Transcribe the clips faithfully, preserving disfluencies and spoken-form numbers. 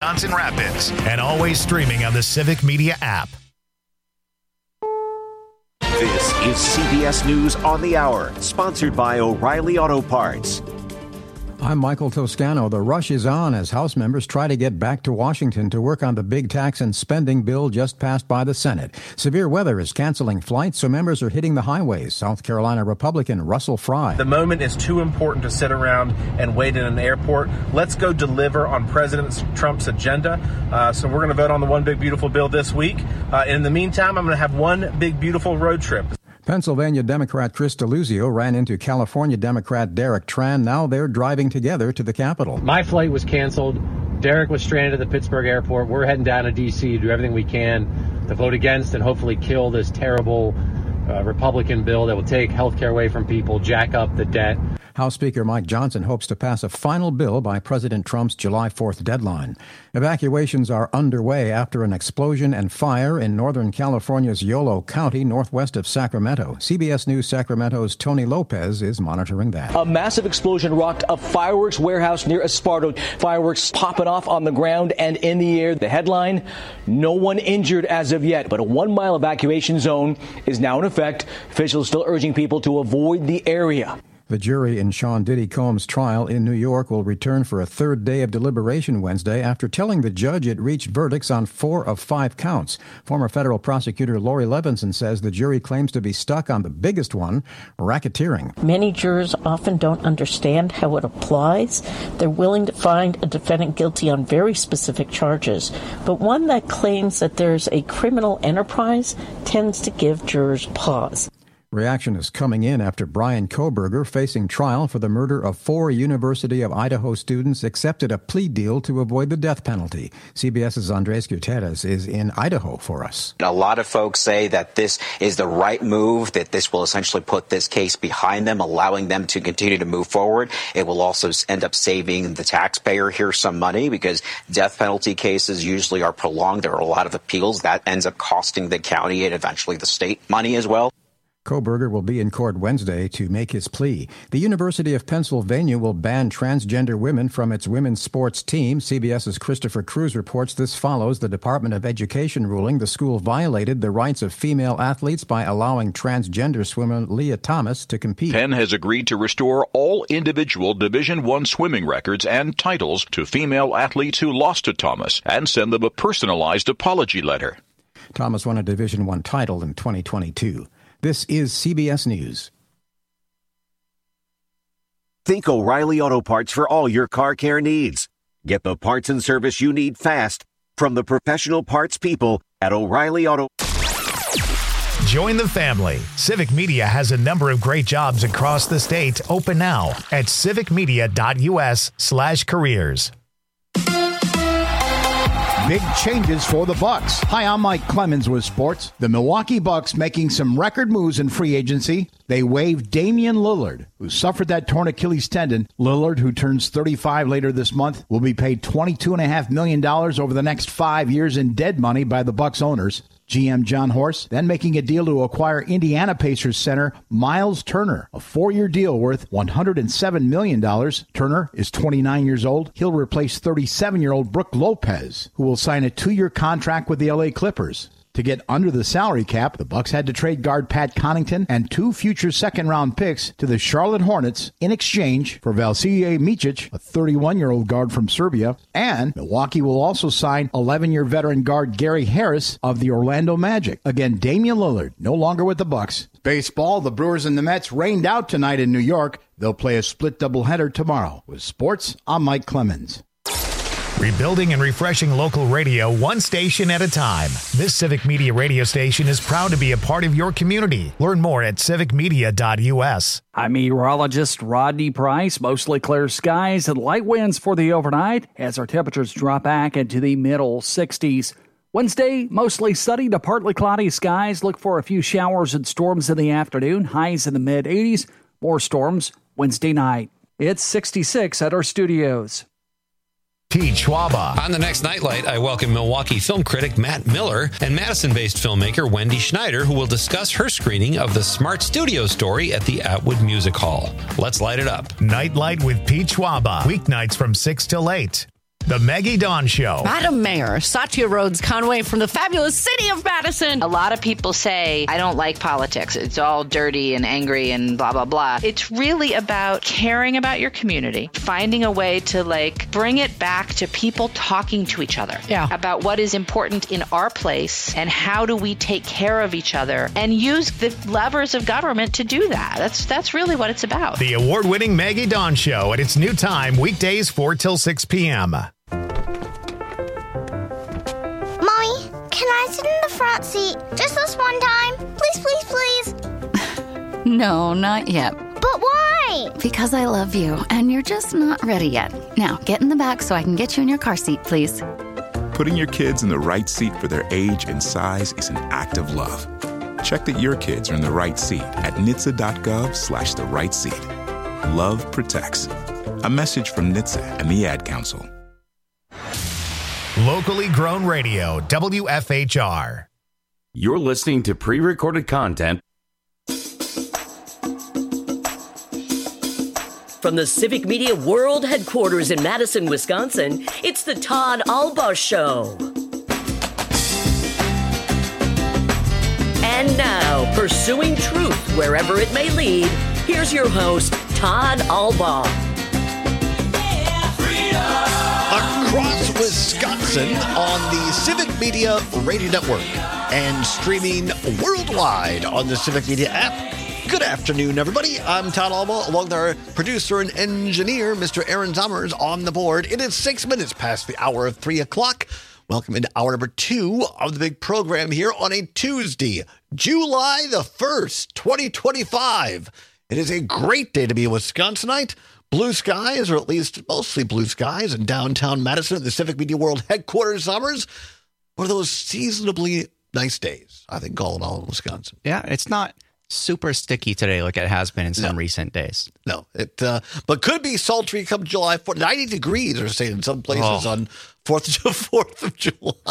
Wisconsin Rapids, and always streaming on the Civic Media app. This is C B S News on the Hour, sponsored by O'Reilly Auto Parts. I'm Michael Toscano. The rush is on as House members try to get back to Washington to work on the big tax and spending bill just passed by the Senate. Severe weather is canceling flights, so members are hitting the highways. South Carolina Republican Russell Fry. The moment is too important to sit around and wait in an airport. Let's go deliver on President Trump's agenda. Uh, so we're going to vote on the One Big Beautiful bill this week. Uh, in the meantime, I'm going to have one big beautiful road trip. Pennsylvania Democrat Chris Deluzio ran into California Democrat Derek Tran. Now they're driving together to the Capitol. My flight was canceled. Derek was stranded at the Pittsburgh airport. We're heading down to D C to do everything we can to vote against and hopefully kill this terrible uh, Republican bill that will take health care away from people, jack up the debt. House Speaker Mike Johnson hopes to pass a final bill by President Trump's July fourth deadline. Evacuations are underway after an explosion and fire in Northern California's Yolo County, northwest of Sacramento. C B S News Sacramento's Tony Lopez is monitoring that. A massive explosion rocked a fireworks warehouse near Esparto. Fireworks popping off on the ground and in the air. The headline, no one injured as of yet, but a one-mile evacuation zone is now in effect. Officials still urging people to avoid the area. The jury in Sean Diddy Combs' trial in New York will return for a third day of deliberation Wednesday after telling the judge it reached verdicts on four of five counts. Former federal prosecutor Lori Levinson says the jury claims to be stuck on the biggest one, racketeering. Many jurors often don't understand how it applies. They're willing to find a defendant guilty on very specific charges, but one that claims that there's a criminal enterprise tends to give jurors pause. Reaction is coming in after Brian Kohberger, facing trial for the murder of four University of Idaho students, accepted a plea deal to avoid the death penalty. CBS's Andres Gutierrez is in Idaho for us. A lot of folks say that this is the right move, that this will essentially put this case behind them, allowing them to continue to move forward. It will also end up saving the taxpayer here some money because death penalty cases usually are prolonged. There are a lot of appeals. That ends up costing the county and eventually the state money as well. Kohberger will be in court Wednesday to make his plea. The University of Pennsylvania will ban transgender women from its women's sports team. CBS's Christopher Cruz reports this follows the Department of Education ruling the school violated the rights of female athletes by allowing transgender swimmer Leah Thomas to compete. Penn has agreed to restore all individual Division I swimming records and titles to female athletes who lost to Thomas and send them a personalized apology letter. Thomas won a Division I title in twenty twenty-two. This is C B S News. Think O'Reilly Auto Parts for all your car care needs. Get the parts and service you need fast from the professional parts people at O'Reilly Auto. Join the family. Civic Media has a number of great jobs across the state open now at civicmedia.us slash careers. Big changes for the Bucks. Hi, I'm Mike Clemens with sports. The Milwaukee Bucks making some record moves in free agency. They waived Damian Lillard, who suffered that torn Achilles tendon. Lillard, who turns thirty-five later this month, will be paid twenty-two point five million dollars over the next five years in dead money by the Bucks owners. G M John Horst then making a deal to acquire Indiana Pacers center Miles Turner, a four-year deal worth one hundred seven million dollars. Turner is twenty-nine years old. He'll replace thirty-seven-year-old Brook Lopez, who will sign a two-year contract with the L A Clippers. To get under the salary cap, the Bucks had to trade guard Pat Connaughton and two future second-round picks to the Charlotte Hornets in exchange for Vasilije Micic, a thirty-one-year-old guard from Serbia, and Milwaukee will also sign eleven-year veteran guard Gary Harris of the Orlando Magic. Again, Damian Lillard, no longer with the Bucks. Baseball, the Brewers and the Mets rained out tonight in New York. They'll play a split doubleheader tomorrow. With sports, I'm Mike Clemens. Rebuilding and refreshing local radio one station at a time. This Civic Media radio station is proud to be a part of your community. Learn more at civic media dot u s. I'm meteorologist Rodney Price. Mostly clear skies and light winds for the overnight as our temperatures drop back into the middle sixties. Wednesday, mostly sunny to partly cloudy skies. Look for a few showers and storms in the afternoon. Highs in the mid eighties. More storms Wednesday night. It's sixty-six at our studios. Pete Schwaba. On the next Nightlight, I welcome Milwaukee film critic Matt Miller and Madison-based filmmaker Wendy Schneider, who will discuss her screening of the Smart Studio story at the Atwood Music Hall. Let's light it up. Nightlight with Pete Schwaba. Weeknights from six till eight. The Maggie Dawn Show. Madam Mayor, Satya Rhodes Conway from the fabulous city of Madison. A lot of people say, I don't like politics. It's all dirty and angry and blah, blah, blah. It's really about caring about your community, finding a way to like bring it back to people talking to each other yeah. about what is important in our place and how do we take care of each other and use the levers of government to do that. That's, that's really what it's about. The award-winning Maggie Dawn Show at its new time, weekdays four till six p.m. Mommy, can I sit in the front seat just this one time? Please, please, please. No, not yet. But why? Because I love you, and you're just not ready yet. Now, get in the back so I can get you in your car seat, please. Putting your kids in the right seat for their age and size is an act of love. Check that your kids are in the right seat at N H T S A dot gov slash the right seat. Love protects. A message from N H T S A and the Ad Council. Locally grown radio, W F H R. You're listening to pre-recorded content from the Civic Media World Headquarters in Madison, Wisconsin. It's the Todd Alba Show. And now, pursuing truth wherever it may lead, here's your host, Todd Alba. Across Wisconsin on the Civic Media Radio Network and streaming worldwide on the Civic Media app. Good afternoon, everybody. I'm Todd Alba, along with our producer and engineer, Mister Aaron Zommers, on the board. It is six minutes past the hour of three o'clock. Welcome into hour number two of the big program here on a Tuesday, July the first, twenty twenty-five. It is a great day to be a Wisconsinite. Blue skies, or at least mostly blue skies, in downtown Madison at the Civic Media World Headquarters. Summers, one of those seasonably nice days, I think, all in all in Wisconsin. Yeah, it's not super sticky today like it has been in some no. recent days. No, it uh, but could be sultry come July fourth. ninety degrees, are saying in some places oh. on fourth of July.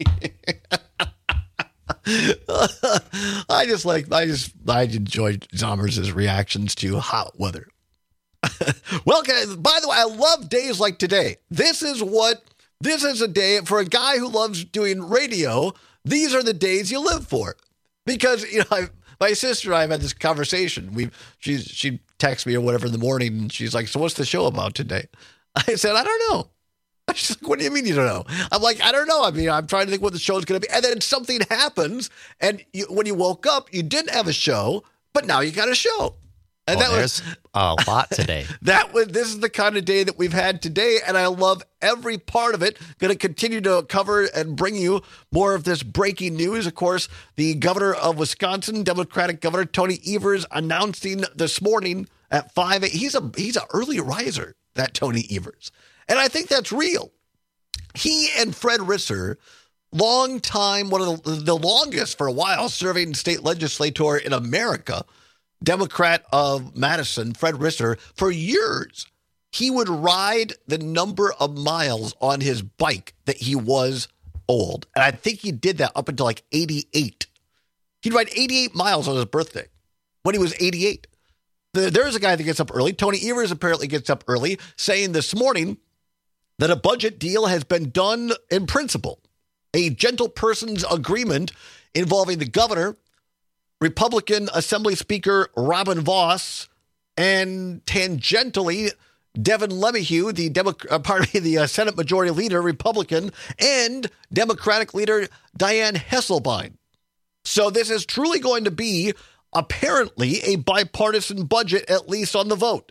I just like, I just, I enjoy Zommers' reactions to hot weather. Well, by the way, I love days like today. This is what, this is a day for a guy who loves doing radio. These are the days you live for. Because, you know, I, my sister and I have had this conversation. We, she's, she texts me or whatever in the morning, and she's like, so what's the show about today? I said, I don't know. She's like, what do you mean you don't know? I'm like, I don't know. I mean, I'm trying to think what the show is going to be. And then something happens, and you, when you woke up, you didn't have a show, but now you got a show. And well, that there's was a lot today. That was this is the kind of day that we've had today, and I love every part of it. Going to continue to cover and bring you more of this breaking news. Of course, the governor of Wisconsin, Democratic Governor Tony Evers, announcing this morning at five. He's a he's an early riser, that Tony Evers, and I think that's real. He and Fred Risser, long time, one of the, the longest for a while serving state legislator in America. Democrat of Madison, Fred Risser, for years, he would ride the number of miles on his bike that he was old. And I think he did that up until like eighty-eight. He'd ride eighty-eight miles on his birthday when he was eighty-eight. The, there's a guy that gets up early. Tony Evers apparently gets up early, saying this morning that a budget deal has been done in principle. A gentle person's agreement involving the governor, Republican Assembly Speaker Robin Vos, and tangentially Devin LeMahieu, the Demo- uh, pardon me, the uh, Senate Majority Leader, Republican, and Democratic Leader Dianne Hesselbein. So this is truly going to be apparently a bipartisan budget, at least on the vote.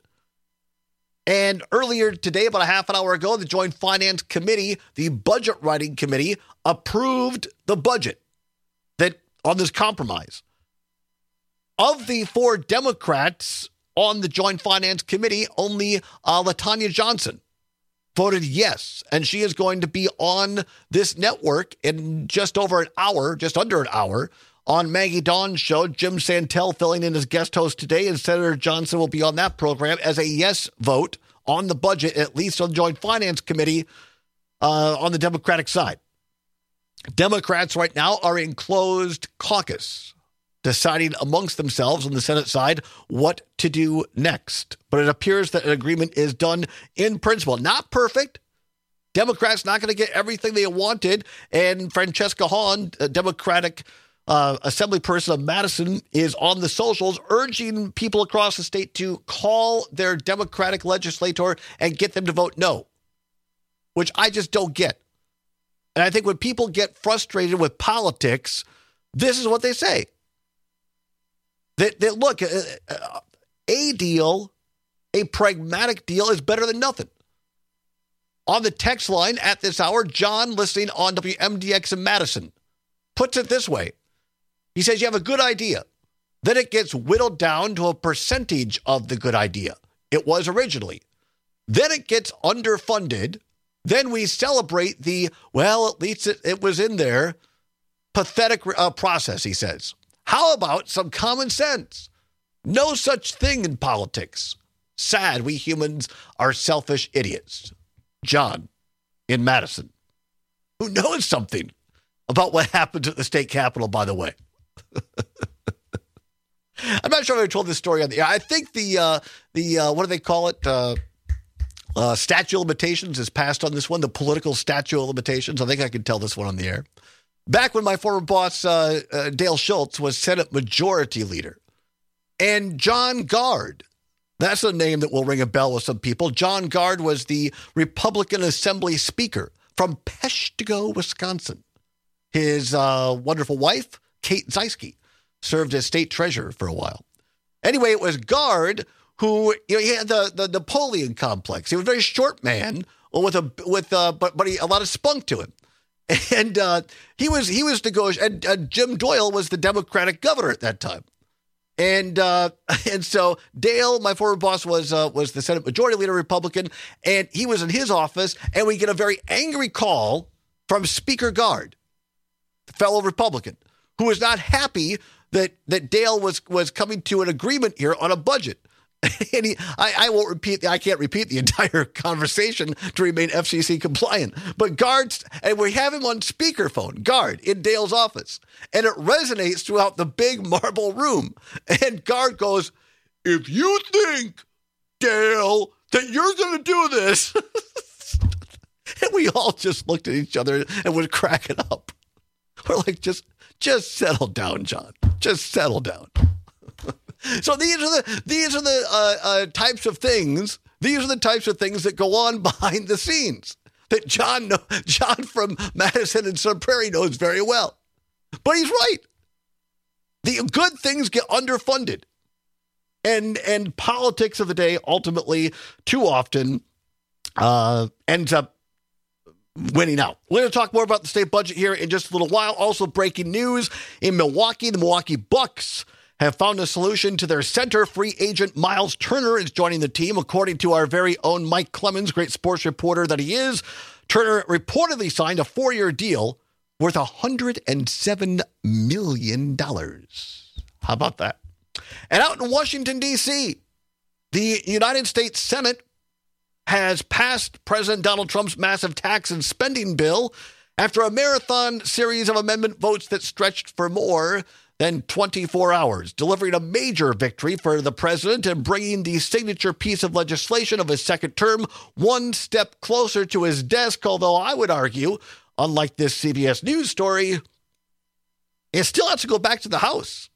And earlier today, about a half an hour ago, the Joint Finance Committee, the Budget Writing Committee, approved the budget that on this compromise. Of the four Democrats on the Joint Finance Committee, only uh, LaTanya Johnson voted yes. And she is going to be on this network in just over an hour, just under an hour, on Maggie Dawn's show. Jim Santel filling in as guest host today, and Senator Johnson will be on that program as a yes vote on the budget, at least on the Joint Finance Committee uh, on the Democratic side. Democrats right now are in closed caucus, deciding amongst themselves on the Senate side what to do next. But it appears that an agreement is done in principle. Not perfect. Democrats not going to get everything they wanted. And Francesca Hahn, a Democratic uh, assembly person of Madison, is on the socials urging people across the state to call their Democratic legislator and get them to vote no, which I just don't get. And I think when people get frustrated with politics, this is what they say. That, that look, a deal, a pragmatic deal is better than nothing. On the text line at this hour, John, listening on W M D X in Madison, puts it this way. He says, you have a good idea. Then it gets whittled down to a percentage of the good idea it was originally. Then it gets underfunded. Then we celebrate the, well, at least it, it was in there, pathetic uh, process, he says. How about some common sense? No such thing in politics. Sad we humans are selfish idiots. John in Madison, who knows something about what happened at the state capitol, by the way. I'm not sure if I told this story on the air. I think the, uh, the uh, what do they call it? Uh, uh, statute of limitations is passed on this one, the political statute of limitations. I think I can tell this one on the air. Back when my former boss, uh, uh, Dale Schultz, was Senate Majority Leader. And John Gard, that's a name that will ring a bell with some people. John Gard was the Republican Assembly Speaker from Peshtigo, Wisconsin. His uh, wonderful wife, Kate Zeiske, served as state treasurer for a while. Anyway, it was Gard who, you know, he had the, the Napoleon complex. He was a very short man with a with uh, but but he, a lot of spunk to him. And uh, he was he was negotiating. And uh, Jim Doyle was the Democratic governor at that time. And uh, and so Dale, my former boss, was uh, was the Senate Majority Leader Republican, and he was in his office, and we get a very angry call from Speaker Gard, the fellow Republican, who was not happy that that Dale was was coming to an agreement here on a budget. And he, I, I won't repeat, I can't repeat the entire conversation to remain F C C compliant. But Gard, and we have him on speakerphone, Gard, in Dale's office. And it resonates throughout the big marble room. And Gard goes, if you think, Dale, that you're going to do this. And we all just looked at each other and was cracking up. We're like, just, just settle down, John. Just settle down. So these are the these are the uh, uh, types of things. These are the types of things that go on behind the scenes that John know, John from Madison and Sun Prairie knows very well. But he's right. The good things get underfunded, and and politics of the day ultimately too often uh, ends up winning out. We're going to talk more about the state budget here in just a little while. Also, breaking news in Milwaukee: the Milwaukee Bucks have found a solution to their center. Free agent Miles Turner is joining the team, according to our very own Mike Clemens, great sports reporter that he is. Turner reportedly signed a four-year deal worth one hundred seven million dollars. How about that? And out in Washington, D C, the United States Senate has passed President Donald Trump's massive tax and spending bill after a marathon series of amendment votes that stretched for more than twenty-four hours, delivering a major victory for the president and bringing the signature piece of legislation of his second term one step closer to his desk, although I would argue, unlike this C B S News story, it still has to go back to the House.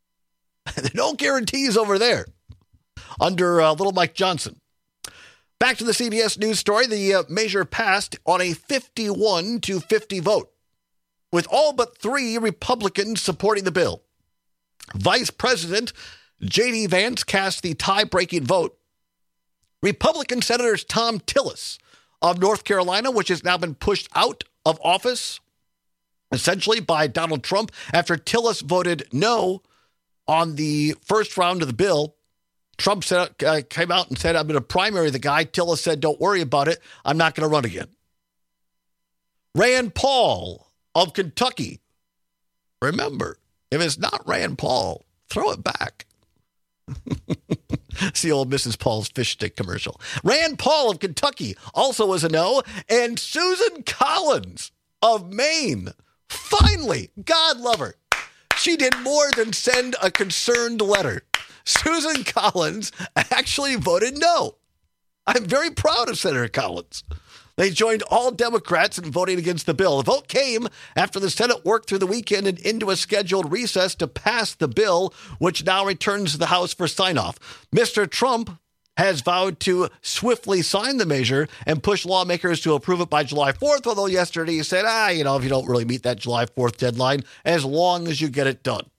No guarantees over there under uh, little Mike Johnson. Back to the C B S News story. The uh, measure passed on a fifty-one to fifty vote, with all but three Republicans supporting the bill. Vice President J D Vance cast the tie-breaking vote. Republican Senators Tom Tillis of North Carolina, which has now been pushed out of office, essentially by Donald Trump, after Tillis voted no on the first round of the bill. Trump said, uh, came out and said, I'm going to primary the guy. Tillis said, don't worry about it. I'm not going to run again. Rand Paul of Kentucky. Remember, if it's not Rand Paul, throw it back. It's the old Missus Paul's fish stick commercial. Rand Paul of Kentucky also was a no. And Susan Collins of Maine, finally, God love her, she did more than send a concerned letter. Susan Collins actually voted no. I'm very proud of Senator Collins. They joined all Democrats in voting against the bill. The vote came after the Senate worked through the weekend and into a scheduled recess to pass the bill, which now returns to the House for sign-off. Mister Trump has vowed to swiftly sign the measure and push lawmakers to approve it by July fourth, although yesterday he said, ah, you know, if you don't really meet that July fourth deadline, as long as you get it done.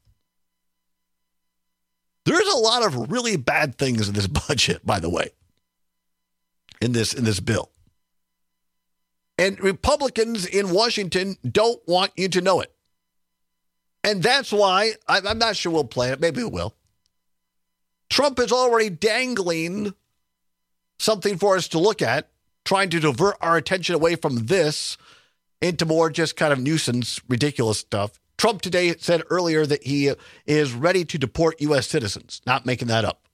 There's a lot of really bad things in this budget, by the way, in this in this bill. And Republicans in Washington don't want you to know it. And that's why, I'm not sure we'll play it. Maybe we will. Trump is already dangling something for us to look at, trying to divert our attention away from this into more just kind of nuisance, ridiculous stuff. Trump today said earlier that he is ready to deport U S citizens. Not making that up.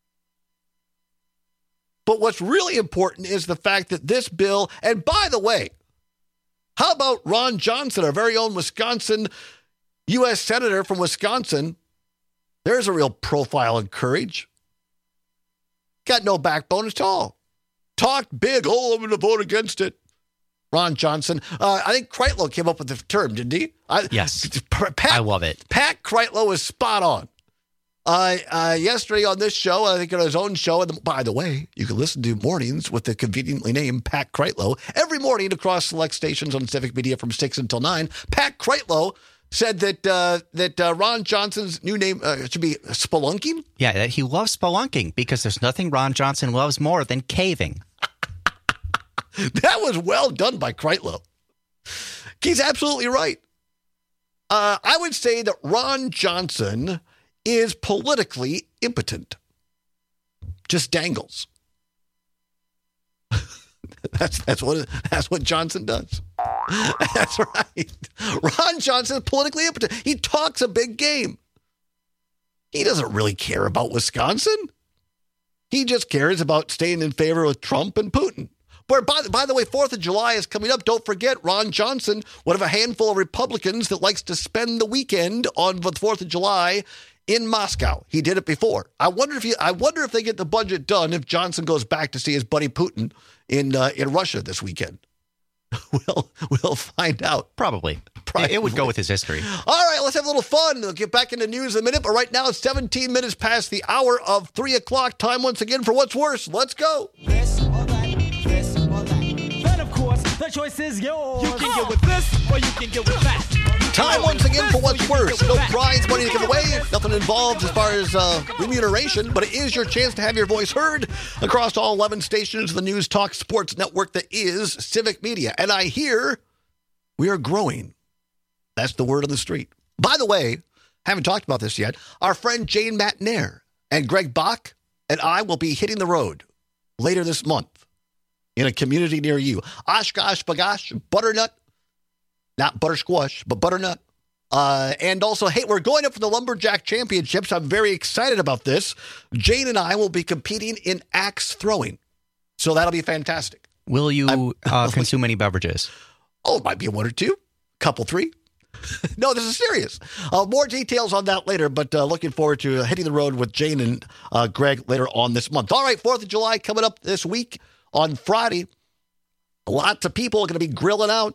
But what's really important is the fact that this bill, and by the way, how about Ron Johnson, our very own Wisconsin U S Senator from Wisconsin? There's a real profile and courage. Got no backbone at all. Talked big. Oh, I'm going to vote against it. Ron Johnson. Uh, I think Kreitlow came up with the term, didn't he? I, yes. Pat, I love it. Pat Kreitlow was spot on. Uh, uh, yesterday on this show, I think on his own show, and by the way, you can listen to Mornings with the conveniently named Pat Kreitlow every morning across select stations on Civic Media from six until nine. Pat Kreitlow said that uh, that uh, Ron Johnson's new name uh, should be spelunking. Yeah, that he loves spelunking because there's nothing Ron Johnson loves more than caving. That was well done by Kreitlow. He's absolutely right. Uh, I would say that Ron Johnson is politically impotent. Just dangles. that's that's what that's what Johnson does. That's right. Ron Johnson is politically impotent. He talks a big game. He doesn't really care about Wisconsin. He just cares about staying in favor with Trump and Putin. But by, by the way, fourth of July is coming up. Don't forget, Ron Johnson, one of a handful of Republicans that likes to spend the weekend on the fourth of July in Moscow. He did it before. I wonder if he, I wonder if they get the budget done if Johnson goes back to see his buddy Putin in uh, in Russia this weekend. we'll we'll find out. Probably. Probably. It would go with his history. All right, let's have a little fun. We'll get back into news in a minute. But right now, it's seventeen minutes past the hour of three o'clock. Time once again for What's Worse. Let's go. This or that, this or that. Then, of course, the choice is yours. You can get with this or you can get with that. Time once again for What's Worse. No prize money to give away. Nothing involved as far as uh, remuneration, but it is your chance to have your voice heard across all eleven stations of the News Talk Sports Network that is Civic Media. And I hear we are growing. That's the word on the street. By the way, haven't talked about this yet. Our friend Jane Matnair and Greg Bach and I will be hitting the road later this month in a community near you. Oshkosh, Bagash, Butternut. Not butter squash, but butternut. Uh, and also, hey, we're going up for the Lumberjack Championships. I'm very excited about this. Jane and I will be competing in axe throwing. So that'll be fantastic. Will you uh, consume any beverages? Oh, it might be one or two. Couple, three. No, this is serious. Uh, more details on that later, but uh, looking forward to uh, hitting the road with Jane and uh, Greg later on this month. All right, fourth of July coming up this week on Friday. Lots of people are going to be grilling out.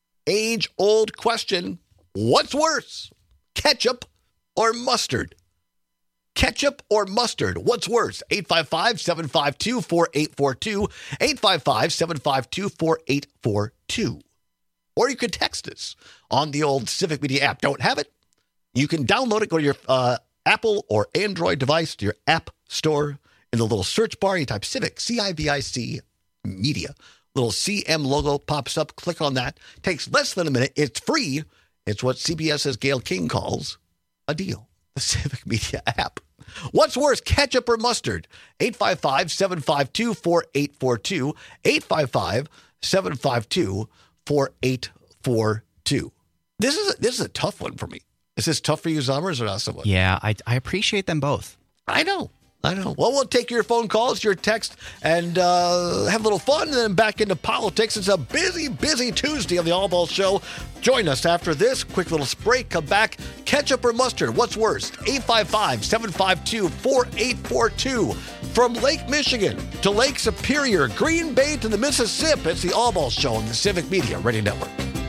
Age-old question, what's worse, ketchup or mustard? Ketchup or mustard, what's worse? eight five five, seven five two, four eight four two, eight five five, seven five two, four eight four two. Or you could text us on the old Civic Media app. Don't have it? You can download it, go to your uh, Apple or Android device, to your app store. In the little search bar, you type Civic, C I V I C, Media. Little C M logo pops up. Click on that. Takes less than a minute. It's free. It's what CBS's Gayle King calls a deal. The Civic Media app. What's worse, ketchup or mustard? eight five five, seven five two, four eight four two. eight five five, seven five two, four eight four two. This is a, this is a tough one for me. Is this tough for you, Zommers, or not so much? Yeah, I, I appreciate them both. I know. I know. Well, we'll take your phone calls, your text, and uh, have a little fun, and then back into politics. It's a busy, busy Tuesday of the All Ball Show. Join us after this quick little break. Come back. Ketchup or mustard? What's worse? eight five five, seven five two, four eight four two. From Lake Michigan to Lake Superior, Green Bay to the Mississippi, it's the All Ball Show on the Civic Media Radio Network.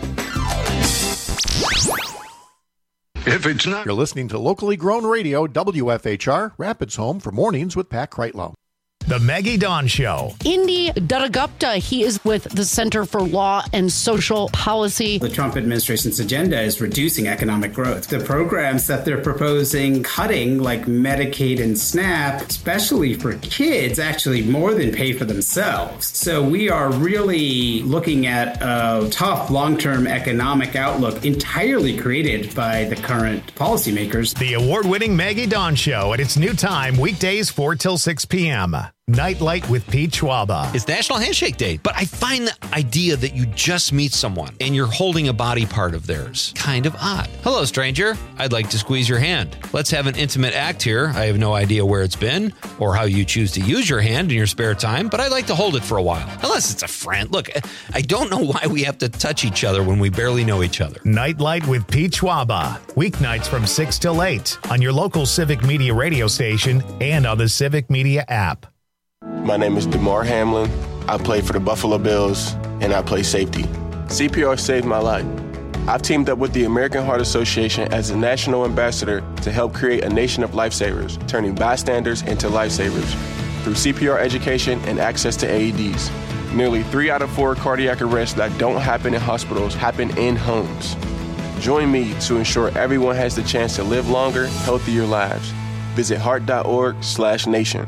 If it's not... You're listening to locally grown radio, W F H R, Rapids Home for Mornings with Pat Kreitlow. The Maggie Dawn Show. Indy Dadagupta, he is with the Center for Law and Social Policy. The Trump administration's agenda is reducing economic growth. The programs that they're proposing cutting, like Medicaid and SNAP, especially for kids, actually more than pay for themselves. So we are really looking at a tough long-term economic outlook entirely created by the current policymakers. The award-winning Maggie Dawn Show at its new time, weekdays four till six p.m. Nightlight with Pete Schwaba. It's National Handshake Day, but I find the idea that you just meet someone and you're holding a body part of theirs kind of odd. Hello, stranger. I'd like to squeeze your hand. Let's have an intimate act here. I have no idea where it's been or how you choose to use your hand in your spare time, but I'd like to hold it for a while. Unless it's a friend. Look, I don't know why we have to touch each other when we barely know each other. Nightlight with Pete Schwaba. Weeknights from six till eight on your local Civic Media radio station and on the Civic Media app. My name is DeMar Hamlin. I play for the Buffalo Bills, and I play safety. C P R saved my life. I've teamed up with the American Heart Association as a national ambassador to help create a nation of lifesavers, turning bystanders into lifesavers through C P R education and access to A E Ds. Nearly three out of four cardiac arrests that don't happen in hospitals happen in homes. Join me to ensure everyone has the chance to live longer, healthier lives. Visit heart.org slash nation.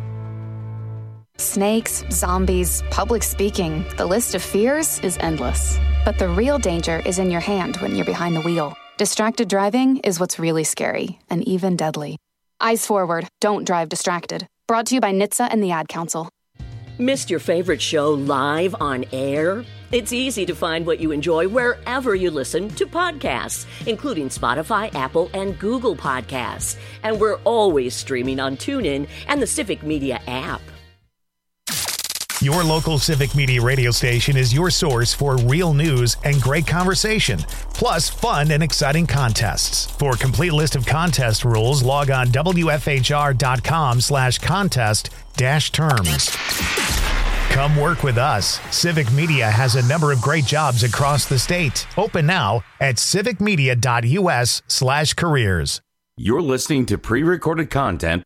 Snakes, zombies, public speaking, the list of fears is endless. But the real danger is in your hand when you're behind the wheel. Distracted driving is what's really scary and even deadly. Eyes forward, don't drive distracted. Brought to you by N H T S A and the Ad Council. Missed your favorite show live on air? It's easy to find what you enjoy wherever you listen to podcasts, including Spotify, Apple, and Google Podcasts. And we're always streaming on TuneIn and the Civic Media app. Your local Civic Media radio station is your source for real news and great conversation, plus fun and exciting contests. For a complete list of contest rules, log on W F H R dot com slash contest dash terms. Come work with us. Civic Media has a number of great jobs across the state. Open now at civic media dot U S slash careers. You're listening to pre-recorded content.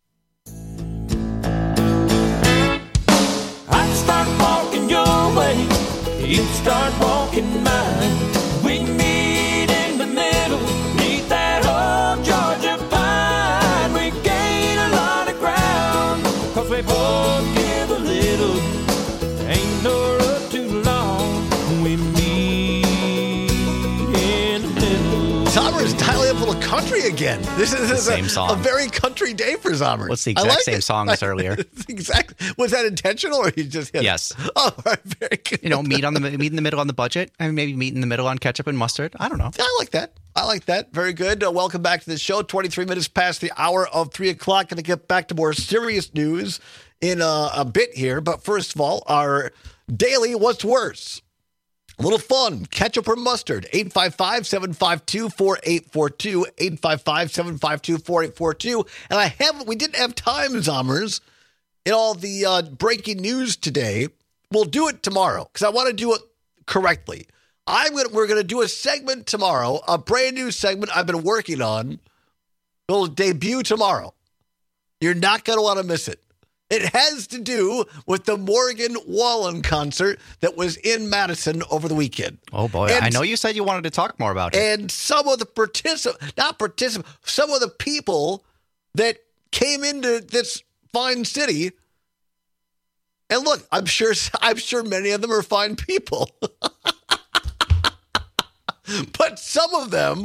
Start walking your way, you start walking mine. We meet in the middle, meet that old Georgia pine. We gain a lot of ground, cause we both give a little. Ain't no road too long, we meet in the middle. Zommer's dialing up a little country again. This is, this is same a, song. a very country day for Zommer. Well, it's the exact like same it. song as earlier. Exactly. Was that intentional, or you just hit Yes. it? Oh, all right, very good. You know, meet on the meet in the middle on the budget. I mean, maybe meet in the middle on ketchup and mustard. I don't know. I like that. I like that. Very good. Uh, welcome back to the show. twenty-three minutes past the hour of three o'clock. Going to get back to more serious news in uh, a bit here. But first of all, our daily What's Worse. A little fun. Ketchup or mustard. eight five five, seven five two, four eight four two. eight five five, seven five two, four eight four two. And I haven't, we didn't have time, Zommers, in all the uh, breaking news today. We'll do it tomorrow because I want to do it correctly. I'm gonna, we're going to do a segment tomorrow, a brand new segment I've been working on. It'll debut tomorrow. You're not going to want to miss it. It has to do with the Morgan Wallen concert that was in Madison over the weekend. Oh, boy. And, I know you said you wanted to talk more about it. And some of the participants, not participants, some of the people that came into this fine city. And look, I'm sure, I'm sure many of them are fine people. But some of them,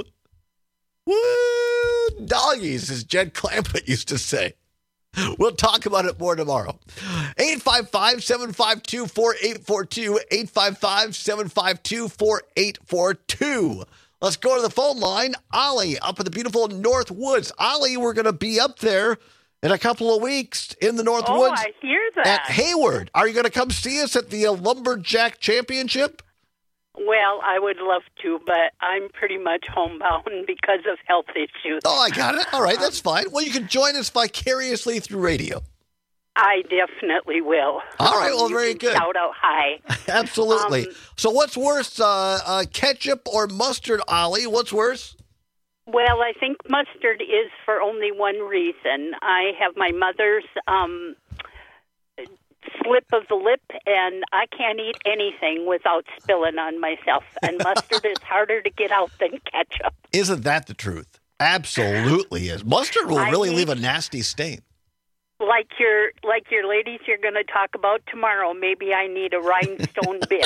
woo, doggies, as Jed Clampett used to say. We'll talk about it more tomorrow. eight five five, seven five two, four eight four two. eight five five, seven five two, four eight four two. Let's go to the phone line. Ollie, up in the beautiful North Woods. Ollie, we're going to be up there in a couple of weeks in the North oh, Woods. I hear that. At Hayward. Are you going to come see us at the uh, Lumberjack Championship? Well, I would love to, but I'm pretty much homebound because of health issues. Oh, I got it. All right, that's fine. Well, you can join us vicariously through radio. I definitely will. All right, well, Um, you very can good. Shout out hi. Absolutely. Um, so what's worse, uh, uh, ketchup or mustard, Ollie? What's worse? Well, I think mustard is for only one reason. I have my mother's um, slip of the lip, and I can't eat anything without spilling on myself. And mustard is harder to get out than ketchup. Isn't that the truth? Absolutely is. Mustard will I really need- leave a nasty stain. Like your like your ladies you're going to talk about tomorrow, maybe I need a rhinestone bib.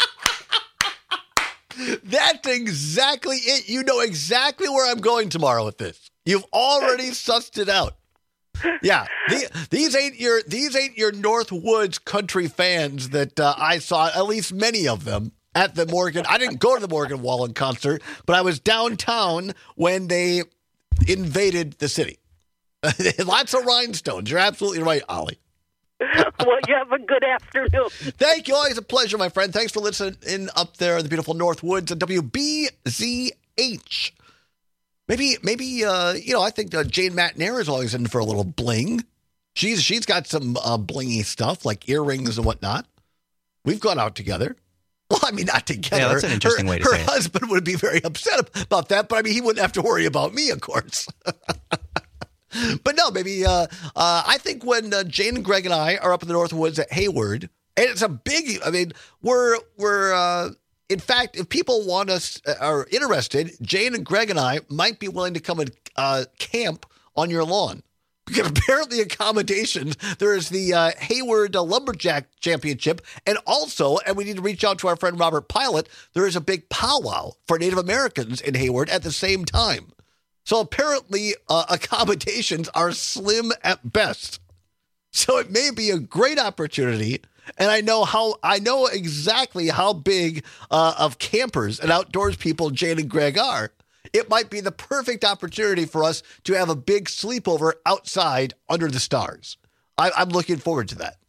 That's exactly it. You know exactly where I'm going tomorrow with this. You've already sussed it out. Yeah, the, these ain't your these ain't your North Woods country fans that uh, I saw, at least many of them, at the Morgan. I didn't go to the Morgan Wallen concert, but I was downtown when they invaded the city. Lots of rhinestones. You're absolutely right, Ollie. Well, you have a good afternoon. Thank you. Always a pleasure, my friend. Thanks for listening in up there in the beautiful North Woods at W B Z H. Maybe, maybe uh, you know, I think uh, Jane McNair is always in for a little bling. She's she's got some uh, blingy stuff like earrings and whatnot. We've gone out together. Well, I mean, not together. Yeah, that's an interesting her, way to her say it. Her husband would be very upset about that, but I mean, he wouldn't have to worry about me, of course. But no, maybe uh, uh, I think when uh, Jane and Greg and I are up in the North Woods at Hayward, and it's a big, I mean, we're, we're uh, in fact, if people want us, uh, are interested, Jane and Greg and I might be willing to come and uh, camp on your lawn. Because apparently accommodations, there is the uh, Hayward uh, Lumberjack Championship, and also, and we need to reach out to our friend Robert Pilot, there is a big powwow for Native Americans in Hayward at the same time. So apparently uh, accommodations are slim at best. So it may be a great opportunity, and I know how I know exactly how big uh, of campers and outdoors people Jane and Greg are. It might be the perfect opportunity for us to have a big sleepover outside under the stars. I, I'm looking forward to that.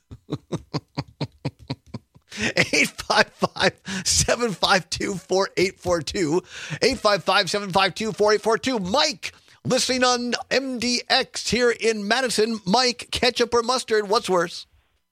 eight five five, seven five two, four eight four two. eight five five, seven five two, four eight four two. Mike, listening on M D X here in Madison. Mike, ketchup or mustard, what's worse?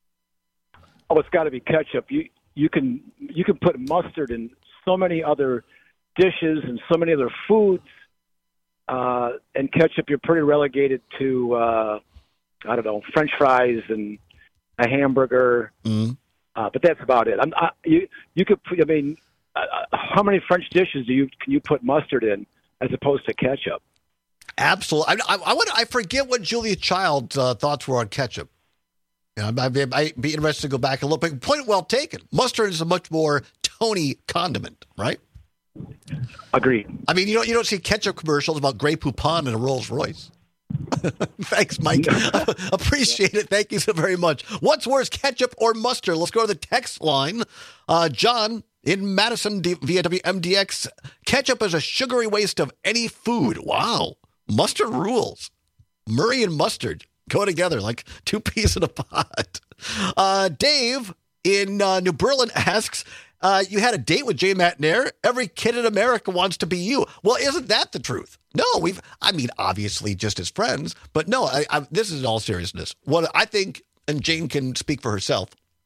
Oh, it's got to be ketchup. You you can you can put mustard in so many other dishes and so many other foods, uh, and ketchup you're pretty relegated to uh, I don't know, French fries and a hamburger. Mm. Uh, but that's about it. I'm, I, you you could I mean, uh, how many French dishes do you can you put mustard in as opposed to ketchup? Absolutely. I I, I, would, I forget what Julia Child's uh, thoughts were on ketchup. You know, I'd, be, I'd be interested to go back and look. But point well taken. Mustard is a much more Tony condiment, right? Agreed. I mean, you don't you don't see ketchup commercials about Grey Poupon and a Rolls Royce. Thanks, Mike. Appreciate it. Thank you so very much. What's worse, ketchup or mustard? Let's go to the text line. Uh, John in Madison D- via W M D X. Ketchup is a sugary waste of any food. Wow. Mustard rules. Murray and mustard go together like two peas in a pot. Uh, Dave in uh, New Berlin asks, uh, you had a date with Jay McNair? Every kid in America wants to be you. Well, isn't that the truth? No, we've, I mean, obviously just as friends, but no, I, I, this is in all seriousness. What I think, and Jane can speak for herself,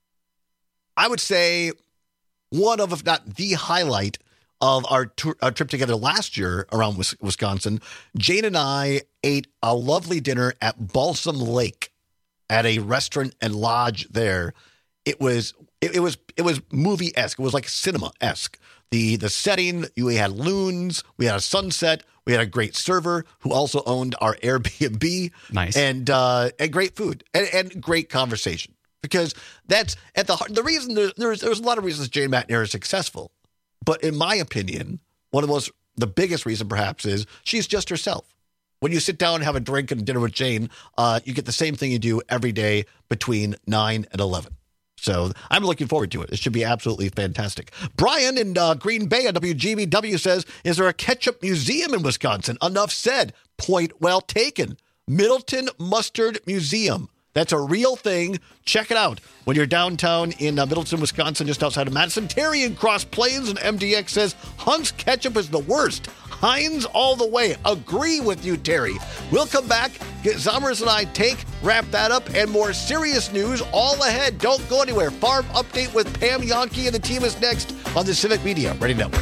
I would say one of, if not the highlight of our, tour, our trip together last year around Wisconsin, Jane and I ate a lovely dinner at Balsam Lake at a restaurant and lodge there. It was it, it was it was movie-esque. It was like cinema-esque. The the setting, we had loons, we had a sunset, we had a great server who also owned our Airbnb. Nice. And uh, and great food and, and great conversation. Because that's at the heart. The reason there, there's there's a lot of reasons Jane McNair is successful. But in my opinion, one of the most, the biggest reason perhaps is she's just herself. When you sit down and have a drink and dinner with Jane, uh, you get the same thing you do every day between nine and eleven. So I'm looking forward to it. It should be absolutely fantastic. Brian in uh, Green Bay on W G B W says, is there a ketchup museum in Wisconsin? Enough said. Point well taken. Middleton Mustard Museum. That's a real thing. Check it out when you're downtown in uh, Middleton, Wisconsin, just outside of Madison. Terry in Cross Plains and M D X says, Hunt's ketchup is the worst. Heinz all the way. Agree with you, Terry. We'll come back, get Zommers and I take, wrap that up, and more serious news all ahead. Don't go anywhere. Farm Update with Pam Yonke and the team is next on the Civic Media Radio Network.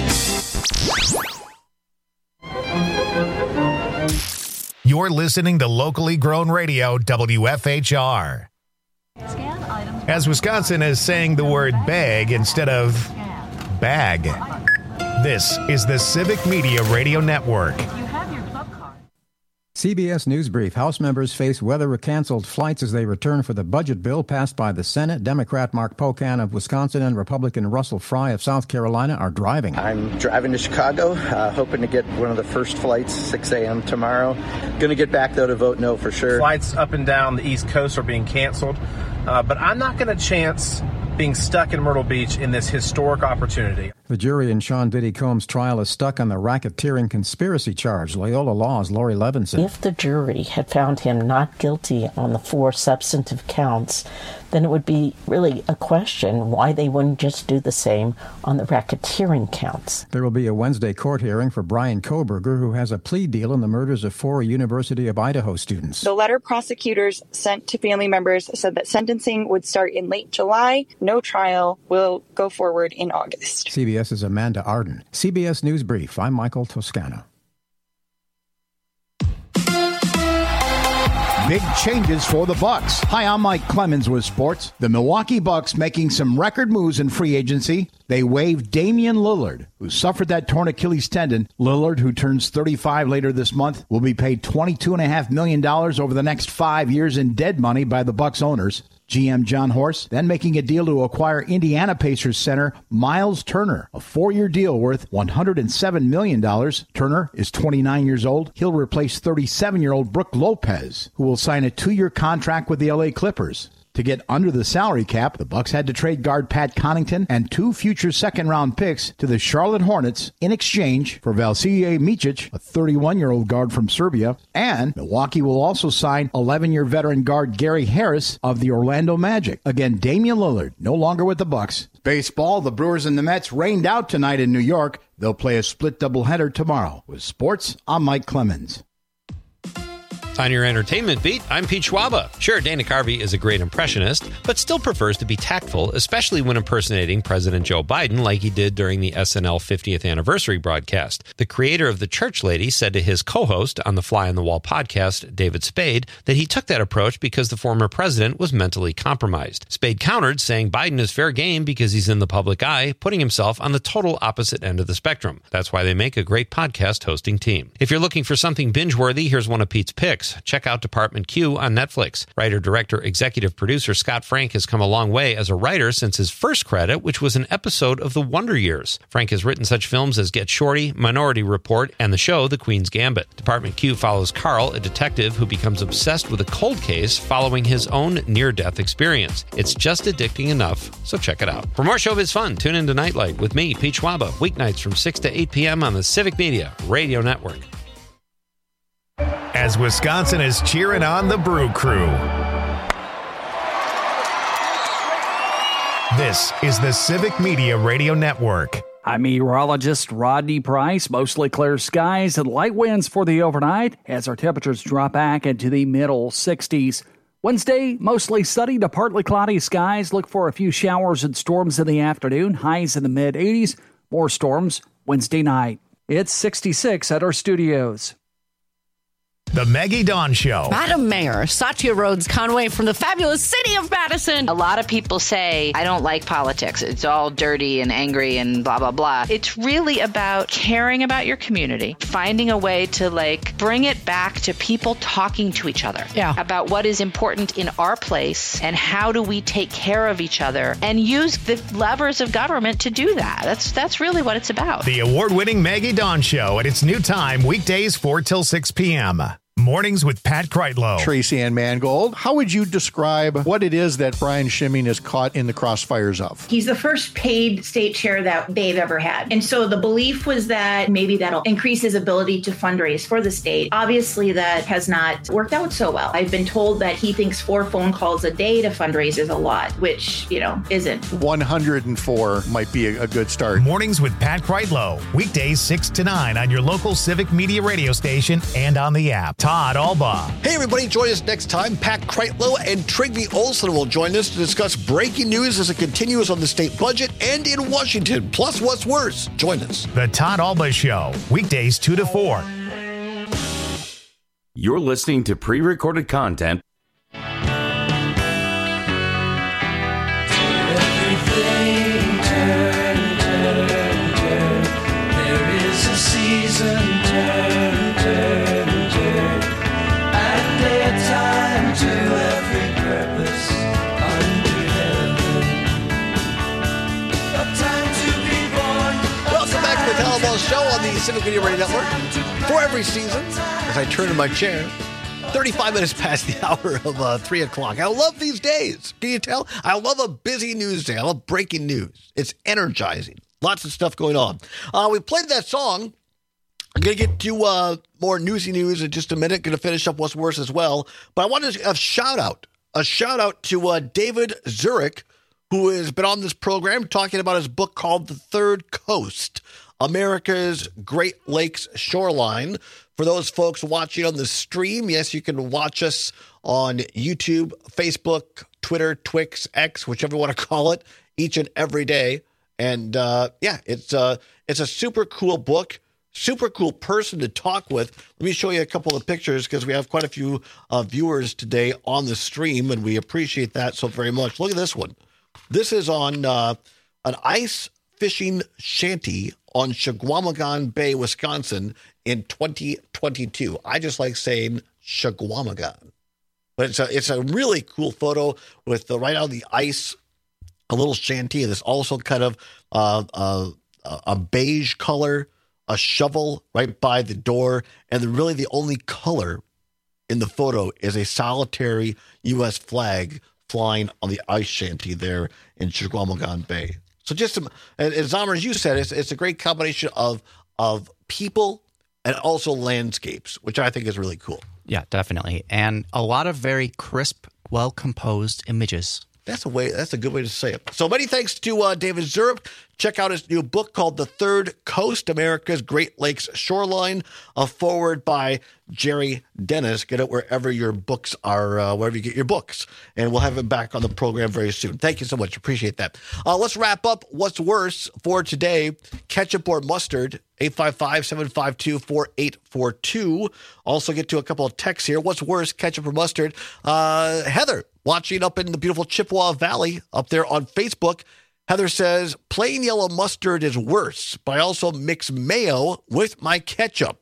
You're listening to locally grown radio, W F H R. As Wisconsin is saying the word bag instead of bag. This is the Civic Media Radio Network. C B S News Brief. House members face weather-canceled flights as they return for the budget bill passed by the Senate. Democrat Mark Pocan of Wisconsin and Republican Russell Fry of South Carolina are driving. I'm driving to Chicago, uh, hoping to get one of the first flights, six a.m. tomorrow. Going to get back, though, to vote no for sure. Flights up and down the East Coast are being canceled, uh, but I'm not going to chance being stuck in Myrtle Beach in this historic opportunity. The jury in Sean Diddy Combs' trial is stuck on the racketeering conspiracy charge. Loyola Law's Lori Levinson. If the jury had found him not guilty on the four substantive counts, then it would be really a question why they wouldn't just do the same on the racketeering counts. There will be a Wednesday court hearing for Brian Koberger, who has a plea deal in the murders of four University of Idaho students. The letter prosecutors sent to family members said that sentencing would start in late July. No trial will go forward in August. CBS's Amanda Arden. C B S News Brief. I'm Michael Toscano. Big changes for the Bucks. Hi, I'm Mike Clemens with sports. The Milwaukee Bucks making some record moves in free agency. They waived Damian Lillard, who suffered that torn Achilles tendon. Lillard, who turns thirty-five later this month, will be paid twenty-two point five million dollars over the next five years in dead money by the Bucks owners. G M John Horst then making a deal to acquire Indiana Pacers center Miles Turner, a four-year deal worth one hundred seven million dollars. Turner is twenty-nine years old. He'll replace thirty-seven-year-old Brook Lopez, who will sign a two-year contract with the L A Clippers. To get under the salary cap, the Bucks had to trade guard Pat Connaughton and two future second-round picks to the Charlotte Hornets in exchange for Vasilije Micic, a thirty-one-year-old guard from Serbia, and Milwaukee will also sign eleven-year veteran guard Gary Harris of the Orlando Magic. Again, Damian Lillard, no longer with the Bucks. Baseball, the Brewers and the Mets rained out tonight in New York. They'll play a split doubleheader tomorrow. With sports, I'm Mike Clemens. On your entertainment beat, I'm Pete Schwaba. Sure, Dana Carvey is a great impressionist, but still prefers to be tactful, especially when impersonating President Joe Biden like he did during the S N L fiftieth anniversary broadcast. The creator of The Church Lady said to his co-host on the Fly on the Wall podcast, David Spade, that he took that approach because the former president was mentally compromised. Spade countered, saying Biden is fair game because he's in the public eye, putting himself on the total opposite end of the spectrum. That's why they make a great podcast hosting team. If you're looking for something binge-worthy, here's one of Pete's picks. Check out Department Q on Netflix. Writer, director, executive producer Scott Frank has come a long way as a writer since his first credit, which was an episode of The Wonder Years. Frank has written such films as Get Shorty, Minority Report, and the show The Queen's Gambit. Department Q follows Carl, a detective who becomes obsessed with a cold case following his own near-death experience. It's just addicting enough, so check it out. For more showbiz fun, tune into Nightlight with me, Pete Schwaba, weeknights from six to eight p.m. on the Civic Media Radio Network. As Wisconsin is cheering on the Brew Crew. This is the Civic Media Radio Network. I'm meteorologist Rodney Price. Mostly clear skies and light winds for the overnight as our temperatures drop back into the middle sixties. Wednesday, mostly sunny to partly cloudy skies. Look for a few showers and storms in the afternoon. Highs in the mid eighties. More storms Wednesday night. It's sixty-six at our studios. The Maggie Dawn Show. Madam Mayor, Satya Rhodes Conway from the fabulous city of Madison. A lot of people say, I don't like politics. It's all dirty and angry and blah, blah, blah. It's really about caring about your community, finding a way to like bring it back to people talking to each other yeah. about what is important in our place and how do we take care of each other and use the levers of government to do that. That's, that's really what it's about. The award-winning Maggie Dawn Show at its new time, weekdays four till six p.m. Mornings with Pat Kreitlow. Tracy Ann Mangold, how would you describe what it is that Brian Schimming is caught in the crossfires of? He's the first paid state chair that they've ever had. And so the belief was that maybe that'll increase his ability to fundraise for the state. Obviously, that has not worked out so well. I've been told that he thinks four phone calls a day to fundraise is a lot, which, you know, isn't. one hundred four might be a, a good start. Mornings with Pat Kreitlow. Weekdays six to nine on your local Civic Media radio station and on the app. Todd Alba. Hey, everybody, join us next time. Pat Kreitlow and Trygve Olsen will join us to discuss breaking news as it continues on the state budget and in Washington. Plus, what's worse? Join us. The Todd Alba Show. Weekdays two to four. You're listening to pre-recorded content. Everything turn, turn, turn. There is a season, turn, turn, turn. And a time to every purpose under heaven. A time to be born. Welcome back to the Todd Alba Show on the Civic Media Radio Network. For every season, as I turn in my chair, thirty-five minutes past the hour of uh, three o'clock. I love these days. Can you tell? I love a busy news day. I love breaking news. It's energizing. Lots of stuff going on. Uh, we played that song. I'm going to get to uh, more newsy news in just a minute. Going to finish up what's worse as well. But I wanted to, a shout out. A shout out to uh, David Zurich, who has been on this program talking about his book called The Third Coast, America's Great Lakes Shoreline. For those folks watching on the stream, yes, you can watch us on YouTube, Facebook, Twitter, Twix, X, whichever you want to call it, each and every day. And uh, yeah, it's uh, it's a super cool book, super cool person to talk with. Let me show you a couple of pictures because we have quite a few uh, viewers today on the stream, and we appreciate that so very much. Look at this one. This is on uh, an ice fishing shanty on Chequamegon Bay, Wisconsin in twenty twenty-two. I just like saying Chequamegon. But it's a, it's a really cool photo with the right out of the ice, a little shanty. There's also kind of uh, uh, a beige color, a shovel right by the door. And the, really the only color in the photo is a solitary U S flag flying on the ice shanty there in Chequamegon Bay. So just, and as Zomer, as you said, it's, it's a great combination of of people and also landscapes, which I think is really cool. Yeah, definitely. And a lot of very crisp, well-composed images. That's a way. That's a good way to say it. So many thanks to uh, David Zurich. Check out his new book called The Third Coast, America's Great Lakes Shoreline, a forward by Jerry Dennis. Get it wherever your books are, uh, wherever you get your books. And we'll have him back on the program very soon. Thank you so much. Appreciate that. Uh, let's wrap up what's worse for today. Ketchup or mustard, eight five five, seven five two, four eight four two. Also get to a couple of texts here. What's worse, ketchup or mustard? Uh, Heather, watching up in the beautiful Chippewa Valley up there on Facebook. Heather says, plain yellow mustard is worse, but I also mix mayo with my ketchup.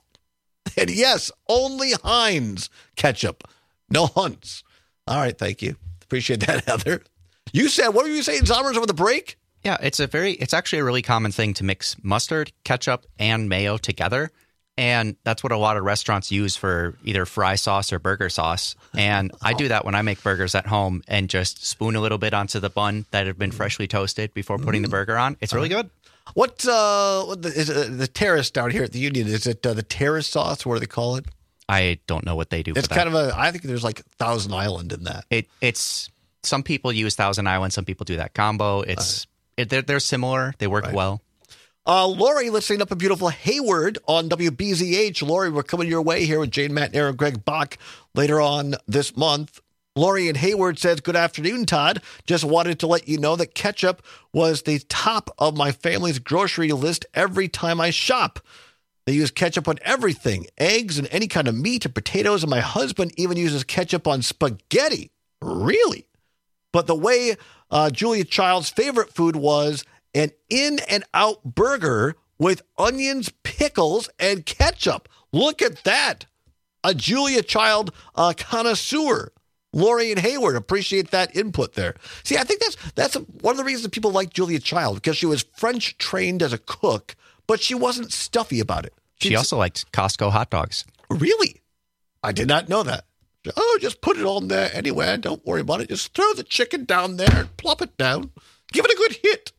And yes, only Heinz ketchup, no Hunt's. All right, thank you. Appreciate that, Heather. You said, what were you saying, Zommers, over the break? Yeah, it's a very, it's actually a really common thing to mix mustard, ketchup, and mayo together. And that's what a lot of restaurants use for either fry sauce or burger sauce. And I do that when I make burgers at home and just spoon a little bit onto the bun that have been freshly toasted before putting the burger on. It's really good. What, uh, what the, is it, the terrace down here at the Union? Is it uh, the terrace sauce? What do they call it? I don't know what they do. It's for kind that. of a, I think there's like Thousand Island in that. It, it's, some people use Thousand Island. Some people do that combo. It's, uh, it, they're, they're similar. They work right. well. Uh, Lori listening up in beautiful Hayward on W B Z H. Lori, we're coming your way here with Jane, Matt, and Aaron, Greg Bach later on this month. Lori in Hayward says, good afternoon, Todd. Just wanted to let you know that ketchup was the top of my family's grocery list every time I shop. They use ketchup on everything, eggs and any kind of meat and potatoes, and my husband even uses ketchup on spaghetti. Really? But the way uh, Julia Child's favorite food was an In-N-Out burger with onions, pickles, and ketchup. Look at that. A Julia Child uh, connoisseur. Lori and Hayward, appreciate that input there. See, I think that's that's a, one of the reasons that people like Julia Child, because she was French trained as a cook, but she wasn't stuffy about it. She, she also liked Costco hot dogs. Really? I did not know that. Oh, just put it on there anyway. Don't worry about it. Just throw the chicken down there and plop it down. Give it a good hit.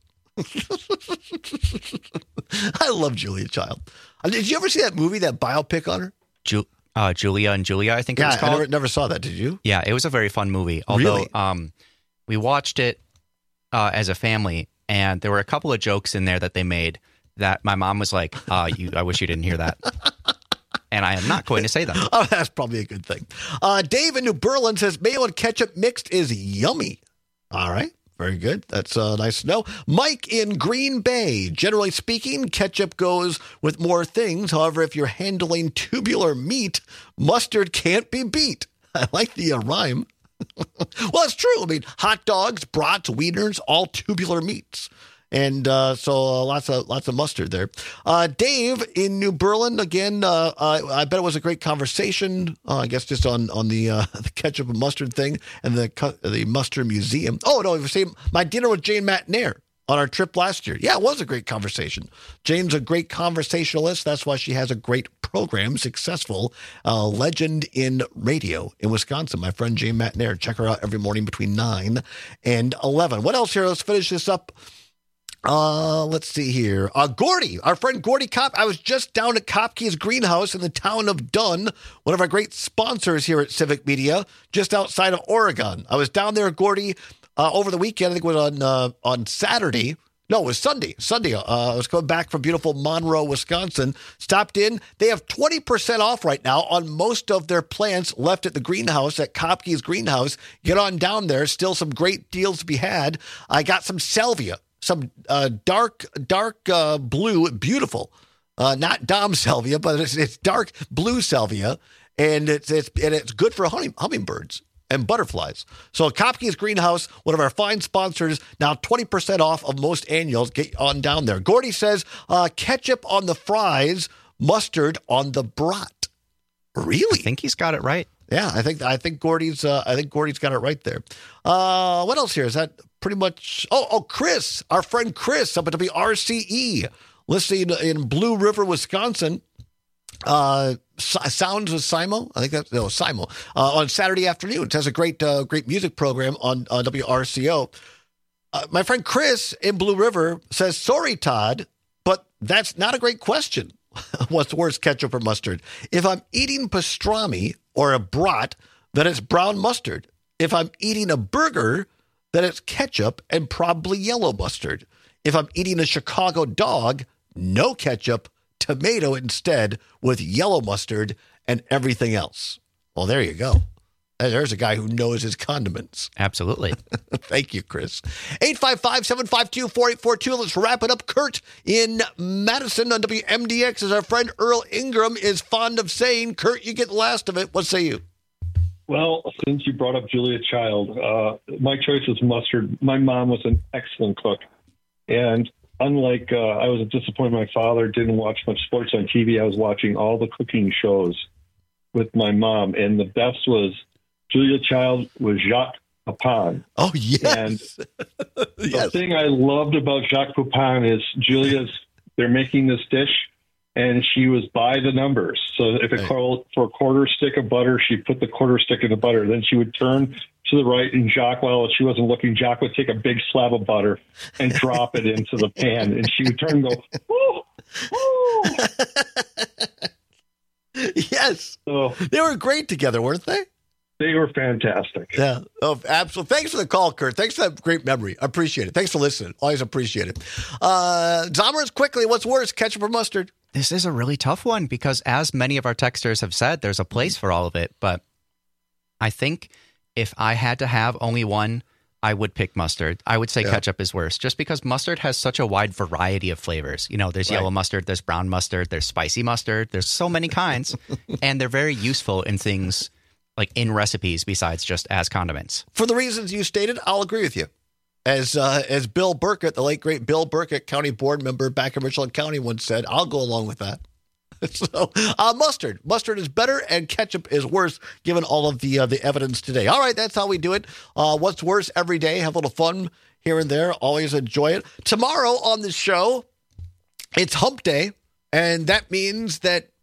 I love Julia Child. Did you ever see that movie, that biopic on her? Ju- uh, Julia and Julia, I think yeah, it was called. I never, never saw that. Did you? Yeah, it was a very fun movie. Although Really? um, we watched it uh, as a family, and there were a couple of jokes in there that they made that my mom was like, uh, you, I wish you didn't hear that. And I am not going to say that. Oh, that's probably a good thing. Uh, Dave in New Berlin says mayo and ketchup mixed is yummy. All right. Very good. That's uh, nice to know. Mike in Green Bay. Generally speaking, ketchup goes with more things. However, if you're handling tubular meat, mustard can't be beat. I like the uh, rhyme. Well, it's true. I mean, hot dogs, brats, wieners, all tubular meats. And uh, so uh, lots of lots of mustard there. Uh, Dave in New Berlin, again, uh, uh, I bet it was a great conversation, uh, I guess just on, on the, uh, the ketchup and mustard thing and the the mustard museum. Oh, no, you see my dinner with Jane Matnair on our trip last year. Yeah, it was a great conversation. Jane's a great conversationalist. That's why she has a great program, successful uh, legend in radio in Wisconsin. My friend Jane Matnair. Check her out every morning between nine and eleven. What else here? Let's finish this up. Uh, let's see here. Uh, Gordy, our friend Gordy Kopp. I was just down at Kopke's Greenhouse in the town of Dunn, one of our great sponsors here at Civic Media, just outside of Oregon. I was down there, Gordy, uh, over the weekend. I think it was on uh, on Saturday. No, it was Sunday. Sunday. Uh, I was coming back from beautiful Monroe, Wisconsin. Stopped in. They have twenty percent off right now on most of their plants left at the greenhouse, at Kopke's Greenhouse. Get on down there. Still some great deals to be had. I got some salvia. Some uh, dark, dark uh, blue, beautiful, uh, not Dom salvia, but it's, it's dark blue salvia, and it's it's and it's good for humming, hummingbirds and butterflies. So Kopke's Greenhouse, one of our fine sponsors, now twenty percent off of most annuals. Get on down there. Gordy says uh, ketchup on the fries, mustard on the brat. Really? I think he's got it right. Yeah, I think I think Gordy's uh, I think Gordy's got it right there. Uh, what else here? Is that pretty much? Oh, oh, Chris, our friend Chris up at W R C E, listening in Blue River, Wisconsin. Uh, Sounds with Simo, I think that's no Simo uh, on Saturday afternoon. It has a great uh, great music program on uh, W R C O. Uh, my friend Chris in Blue River says, "Sorry, Todd, but that's not a great question. What's worse, ketchup or mustard? If I'm eating pastrami or a brat, then it's brown mustard. If I'm eating a burger, then it's ketchup and probably yellow mustard. If I'm eating a Chicago dog, no ketchup, tomato instead with yellow mustard and everything else." Well, there you go. There's a guy who knows his condiments. Absolutely. Thank you, Chris. eight five five, seven five two, four eight four two. Let's wrap it up. Kurt in Madison on W M D X, as our friend Earl Ingram is fond of saying. Kurt, you get the last of it. What say you? Well, since you brought up Julia Child, uh, my choice is mustard. My mom was an excellent cook. And unlike uh, I was disappointed my father didn't watch much sports on T V, I was watching all the cooking shows with my mom. And the best was Julia Child with Jacques Pepin. Oh, yes. And the thing I loved about Jacques Pepin is Julia's, they're making this dish, and she was by the numbers. So if it called for a quarter stick of butter, she put the quarter stick in the butter. Then she would turn to the right, and Jacques, while she wasn't looking, Jacques would take a big slab of butter and drop it into the pan. And she would turn and go, woo, woo. Yes. So, they were great together, weren't they? They were fantastic. Yeah. Oh, absolutely. Thanks for the call, Kurt. Thanks for that great memory. I appreciate it. Thanks for listening. Always appreciate it. Uh, Zommers, quickly, what's worse, ketchup or mustard? This is a really tough one because, as many of our texters have said, there's a place for all of it. But I think if I had to have only one, I would pick mustard. I would say yeah. ketchup is worse, just because mustard has such a wide variety of flavors. You know, there's right. yellow mustard, there's brown mustard, there's spicy mustard. There's so many kinds, and they're very useful in things like in recipes besides just as condiments. For the reasons you stated, I'll agree with you. As uh, as Bill Burkett, the late, great Bill Burkett, county board member back in Richland County once said, I'll go along with that. So uh, mustard. Mustard is better and ketchup is worse, given all of the uh, the evidence today. All right, that's how we do it. Uh, what's worse every day? Have a little fun here and there. Always enjoy it. Tomorrow on the show, it's hump day, and that means that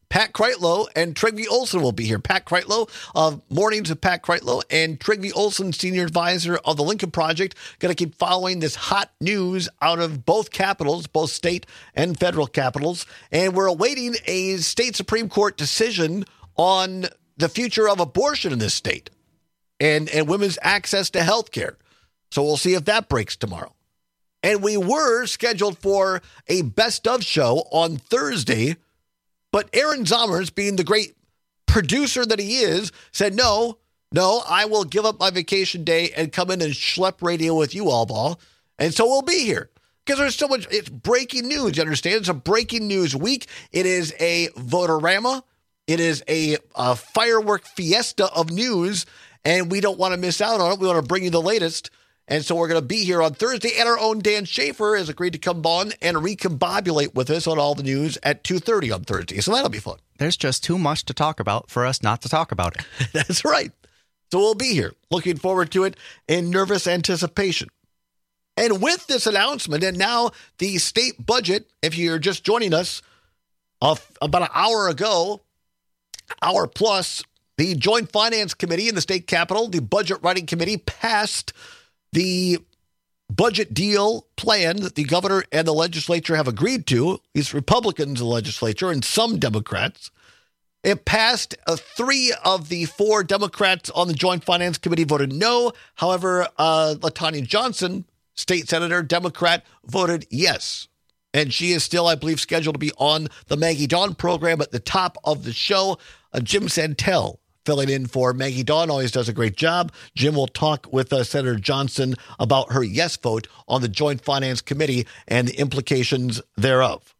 Pat Kreitlow and Trygve Olson will be here. Pat Kreitlow of Mornings with Pat Kreitlow and Trygve Olson, senior advisor of the Lincoln Project, going to keep following this hot news out of both capitals, both state and federal capitals. And we're awaiting a state Supreme Court decision on the future of abortion in this state and, and women's access to health care. So we'll see if that breaks tomorrow. And we were scheduled for a best of show on Thursday, but Aaron Zommers, being the great producer that he is, said, no, no, I will give up my vacation day and come in and schlep radio with you all, ball. And so we'll be here because there's so much. It's breaking news. You understand? It's a breaking news week. It is a votorama. It is a, a firework fiesta of news, and we don't want to miss out on it. We want to bring you the latest. And so we're going to be here on Thursday, and our own Dan Schaefer has agreed to come on and recombobulate with us on all the news at two thirty on Thursday. So that'll be fun. There's just too much to talk about for us not to talk about it. That's right. So we'll be here. Looking forward to it in nervous anticipation. And with this announcement, and now the state budget, if you're just joining us, uh, about an hour ago, hour plus, the Joint Finance Committee in the state capitol, the Budget Writing Committee, passed the budget deal plan that the governor and the legislature have agreed to, these Republicans in the legislature and some Democrats. It passed. Uh, three of the four Democrats on the Joint Finance Committee voted no. However, uh, LaTanya Johnson, state senator, Democrat, voted yes. And she is still, I believe, scheduled to be on the Maggie Dawn program at the top of the show. Uh, Jim Santel filling in for Maggie Dawn, always does a great job. Jim will talk with uh, Senator Johnson about her yes vote on the Joint Finance Committee and the implications thereof.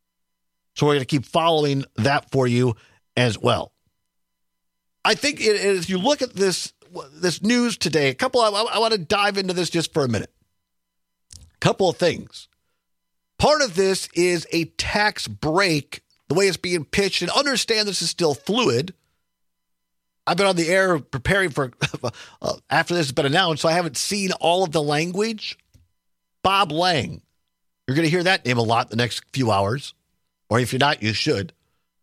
So we're going to keep following that for you as well. I think it, as you look at this this news today, a couple. I, I want to dive into this just for a minute. A couple of things. Part of this is a tax break, the way it's being pitched, and understand this is still fluid. I've been on the air preparing for uh, after this has been announced, so I haven't seen all of the language. Bob Lang. You're going to hear that name a lot the next few hours, or if you're not, you should.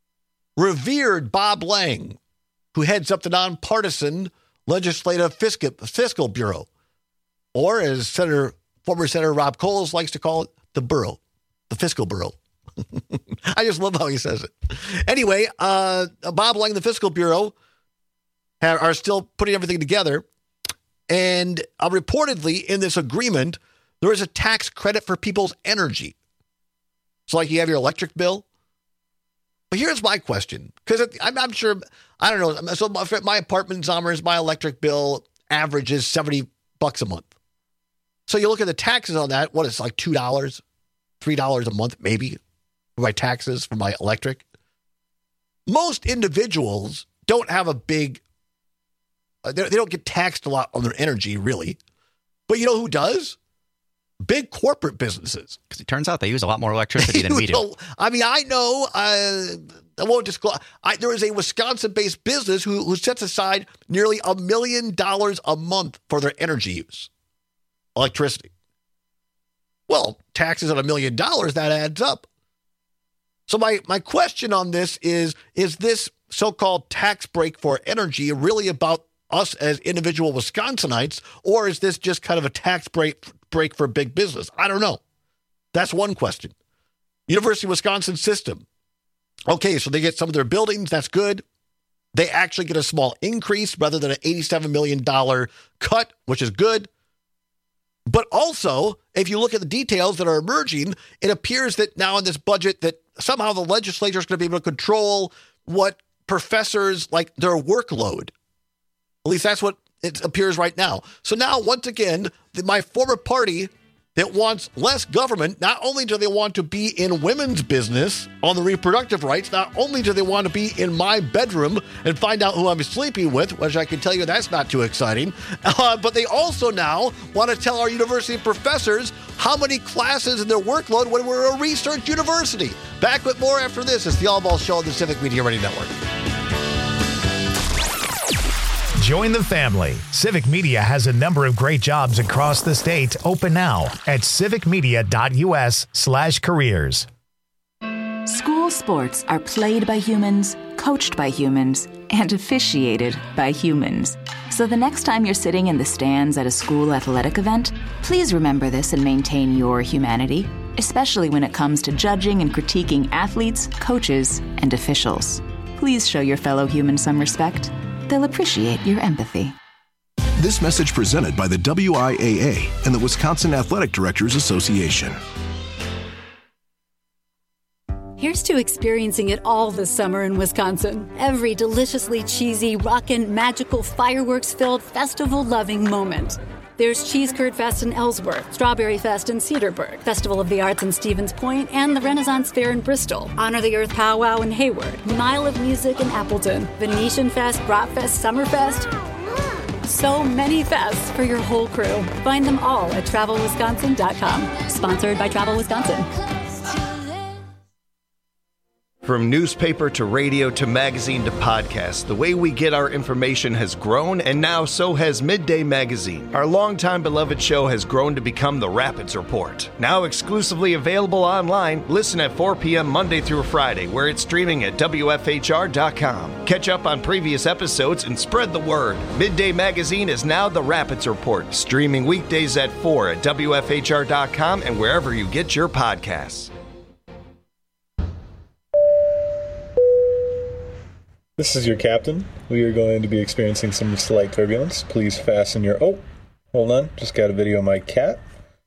Revered Bob Lang, who heads up the nonpartisan Legislative Fiscal Bureau, or as Senator, former Senator Rob Coles likes to call it, the Bureau, the Fiscal Bureau. I just love how he says it. Anyway, uh, Bob Lang, the Fiscal Bureau, are still putting everything together. And uh, reportedly in this agreement, there is a tax credit for people's energy. So like you have your electric bill. But here's my question, because I'm, I'm sure, I don't know. So my, my apartment, Zommers, my electric bill averages seventy bucks a month. So you look at the taxes on that, what is it, like two dollars, three dollars a month, maybe, for my taxes for my electric. Most individuals don't have a big They don't get taxed a lot on their energy, really. But you know who does? Big corporate businesses. Because it turns out they use a lot more electricity than we do. know, I mean, I know, uh, I won't disclose. I, there is a Wisconsin-based business who, who sets aside nearly a million dollars a month for their energy use, electricity. Well, taxes on a million dollars, that adds up. So my, my question on this is, is this so-called tax break for energy really about us as individual Wisconsinites, or is this just kind of a tax break break for big business? I don't know. That's one question. University of Wisconsin system. Okay, so they get some of their buildings. That's good. They actually get a small increase rather than an eighty-seven million dollars cut, which is good. But also, if you look at the details that are emerging, it appears that now in this budget that somehow the legislature is going to be able to control what professors, like their workload. At least that's what it appears right now. So now, once again, the, my former party that wants less government, not only do they want to be in women's business on the reproductive rights, not only do they want to be in my bedroom and find out who I'm sleeping with, which I can tell you that's not too exciting, uh, but they also now want to tell our university professors how many classes in their workload when we're a research university. Back with more after this. It's the All Ball Show on the Civic Media Radio Network. Join the family. Civic Media has a number of great jobs across the state open now at civicmedia.us slash careers. School sports are played by humans, coached by humans, and officiated by humans. So the next time you're sitting in the stands at a school athletic event, please remember this and maintain your humanity, especially when it comes to judging and critiquing athletes, coaches, and officials. Please show your fellow humans some respect. They'll appreciate your empathy. This message presented by the W I A A and the Wisconsin Athletic Directors Association. Here's to experiencing it all this summer in Wisconsin. Every deliciously cheesy, rockin', magical, fireworks-filled, festival-loving moment. There's Cheese Curd Fest in Ellsworth, Strawberry Fest in Cedarburg, Festival of the Arts in Stevens Point, and the Renaissance Fair in Bristol, Honor the Earth Powwow in Hayward, Mile of Music in Appleton, Venetian Fest, Bratfest, Summerfest. So many fests for your whole crew. Find them all at travel wisconsin dot com. Sponsored by Travel Wisconsin. From newspaper to radio to magazine to podcast, the way we get our information has grown, and now so has Midday Magazine. Our longtime beloved show has grown to become the Rapids Report. Now exclusively available online, listen at four p.m. Monday through Friday, where it's streaming at W F H R dot com. Catch up on previous episodes and spread the word. Midday Magazine is now the Rapids Report, streaming weekdays at four at W F H R dot com and wherever you get your podcasts. This is your captain. We are going to be experiencing some slight turbulence. Please fasten your... Oh, hold on. Just got a video of my cat.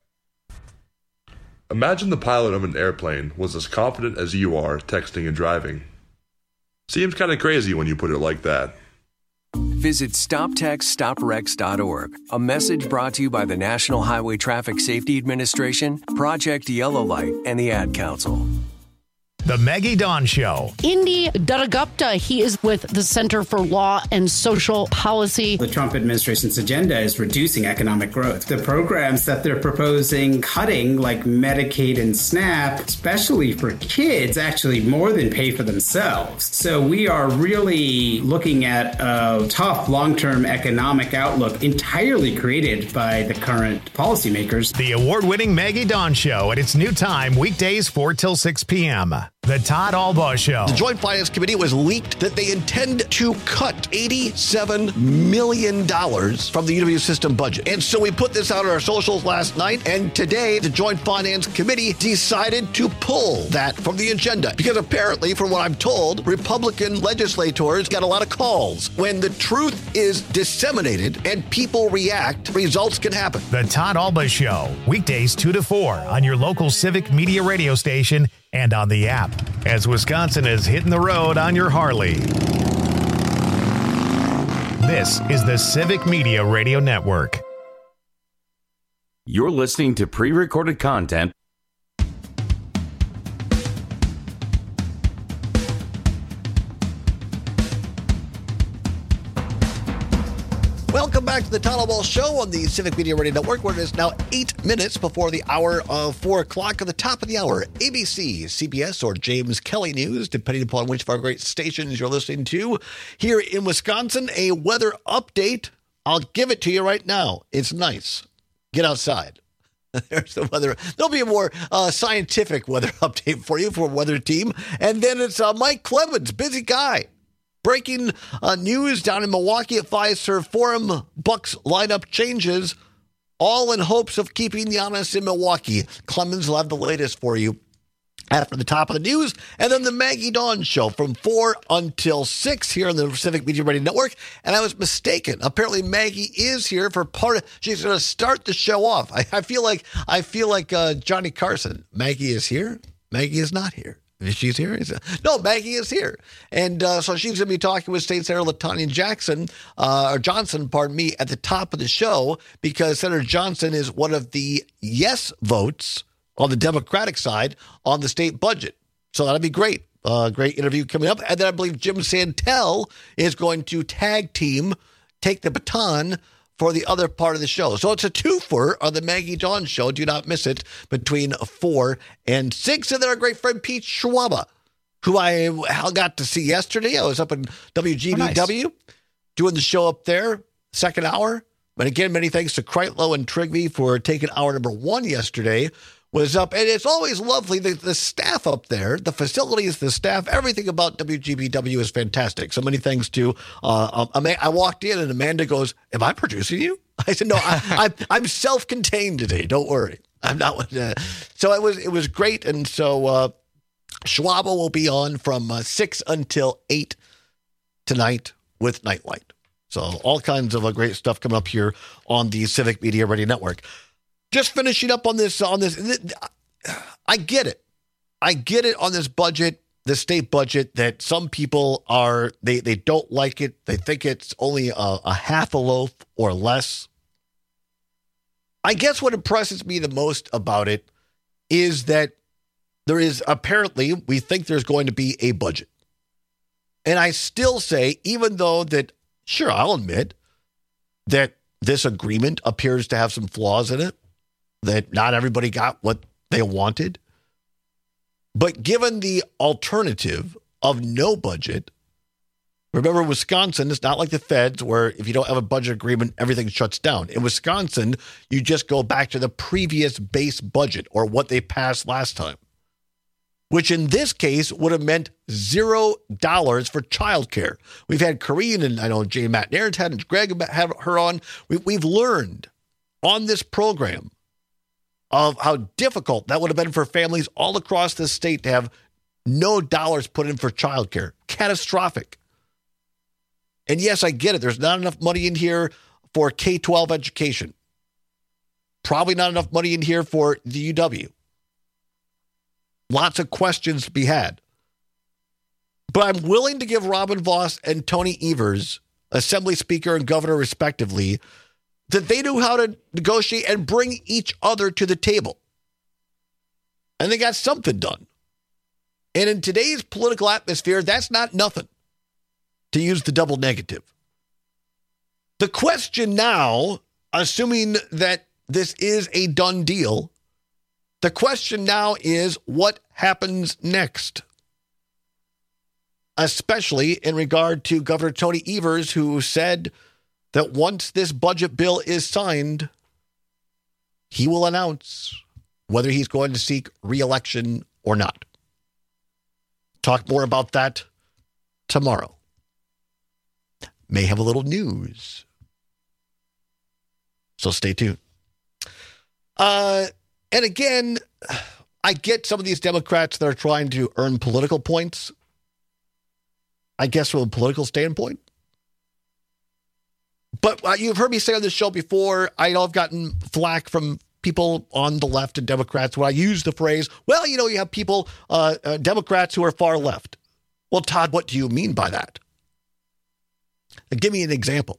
Imagine the pilot of an airplane was as confident as you are texting and driving. Seems kind of crazy when you put it like that. Visit stop text stop wrecks dot org. A message brought to you by the National Highway Traffic Safety Administration, Project Yellow Light, and the Ad Council. The Maggie Dawn Show. Indy Dadagupta, he is with the Center for Law and Social Policy. The Trump administration's agenda is reducing economic growth. The programs that they're proposing cutting, like Medicaid and SNAP, especially for kids, actually more than pay for themselves. So we are really looking at a tough long-term economic outlook entirely created by the current policymakers. The award-winning Maggie Dawn Show at its new time, weekdays four till six p.m. The Todd Albaugh Show. The Joint Finance Committee was leaked that they intend to cut eighty-seven million dollars from the U W system budget. And so we put this out on our socials last night, and today the Joint Finance Committee decided to pull that from the agenda. Because apparently, from what I'm told, Republican legislators got a lot of calls. When the truth is disseminated and people react, results can happen. The Todd Albaugh Show, weekdays two to four on your local Civic Media radio station and on the app, as Wisconsin is hitting the road on your Harley. This is the Civic Media Radio Network. You're listening to pre-recorded content. Welcome back to the Todd Albaugh Show on the Civic Media Radio Network, where it is now eight minutes before the hour of four o'clock. At the top of the hour, A B C, C B S, or James Kelly News, depending upon which of our great stations you're listening to. Here in Wisconsin, a weather update. I'll give it to you right now. It's nice. Get outside. There's the weather. There'll be a more uh, scientific weather update for you for Weather Team. And then it's uh, Mike Clemens, busy guy. Breaking uh, news down in Milwaukee at Fiserv Forum. Bucks lineup changes, all in hopes of keeping Giannis in Milwaukee. Clemens will have the latest for you after the top of the news. And then the Maggie Dawn Show from four until six here on the Civic Media Radio Network. And I was mistaken. Apparently Maggie is here for part of, she's going to start the show off. I, I feel like, I feel like uh, Johnny Carson. Maggie is here. Maggie is not here. She's here? No, Maggie is here. And uh, so she's going to be talking with State Senator LaTanya Jackson, uh, or Johnson, pardon me, at the top of the show, because Senator Johnson is one of the yes votes on the Democratic side on the state budget. So that'll be great. Uh, great interview coming up. And then I believe Jim Santel is going to tag team, take the baton for the other part of the show. So it's a twofer on the Maggie Dawn Show. Do not miss it between four and six. And then our great friend Pete Schwaba, who I got to see yesterday. I was up in W G B W oh, nice. doing the show up there, second hour. But again, many thanks to Kreitlow and Trigby for taking hour number one yesterday was up. And it's always lovely. The, the staff up there, the facilities, the staff, everything about W G B W is fantastic. So many thanks to, uh, um, I walked in and Amanda goes, am I producing you? I said, no, I, I'm, I'm self-contained today. Don't worry. I'm not. Uh, so it was, it was great. And so uh, Schwabo will be on from uh, six until eight tonight with Nightlight. So all kinds of uh, great stuff coming up here on the Civic Media Radio Network. Just finishing up on this, on this, I get it. I get it on this budget, the state budget, that some people are, they, they don't like it. They think it's only a, a half a loaf or less. I guess what impresses me the most about it is that there is apparently, we think there's going to be a budget. And I still say, even though that, sure, I'll admit that this agreement appears to have some flaws in it, that not everybody got what they wanted. But given the alternative of no budget, remember Wisconsin, it's not like the feds where if you don't have a budget agreement, everything shuts down. In Wisconsin, you just go back to the previous base budget or what they passed last time, which in this case would have meant zero dollars for childcare. We've had Corrine and I know Jay Matt Nairns had and Greg had her on. We, we've learned on this program of how difficult that would have been for families all across the state to have no dollars put in for childcare. Catastrophic. And yes, I get it. There's not enough money in here for K twelve education. Probably not enough money in here for the U W. Lots of questions to be had. But I'm willing to give Robin Vos and Tony Evers, Assembly Speaker and Governor respectively, that they knew how to negotiate and bring each other to the table. And they got something done. And in today's political atmosphere, that's not nothing, to use the double negative. The question now, assuming that this is a done deal, the question now is what happens next? Especially in regard to Governor Tony Evers, who said that once this budget bill is signed, he will announce whether he's going to seek re-election or not. Talk more about that tomorrow. May have a little news. So stay tuned. Uh, and again, I get some of these Democrats that are trying to earn political points. I guess from a political standpoint. But uh, you've heard me say on this show before, I know I've gotten flack from people on the left and Democrats when I use the phrase, well, you know, you have people, uh, uh, Democrats who are far left. Well, Todd, what do you mean by that? Now, give me an example.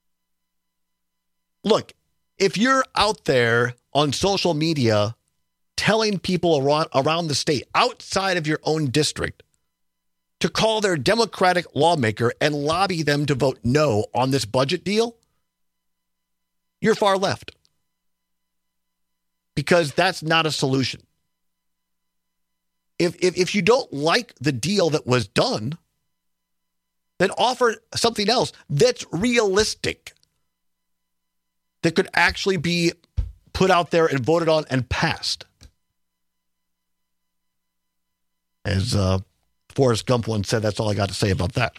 Look, if you're out there on social media telling people around, around the state, outside of your own district, to call their Democratic lawmaker and lobby them to vote no on this budget deal, you're far left. Because that's not a solution. If, if, if you don't like the deal that was done, then offer something else that's realistic, that could actually be put out there and voted on and passed. As uh, Forrest Gump once said, that's all I got to say about that.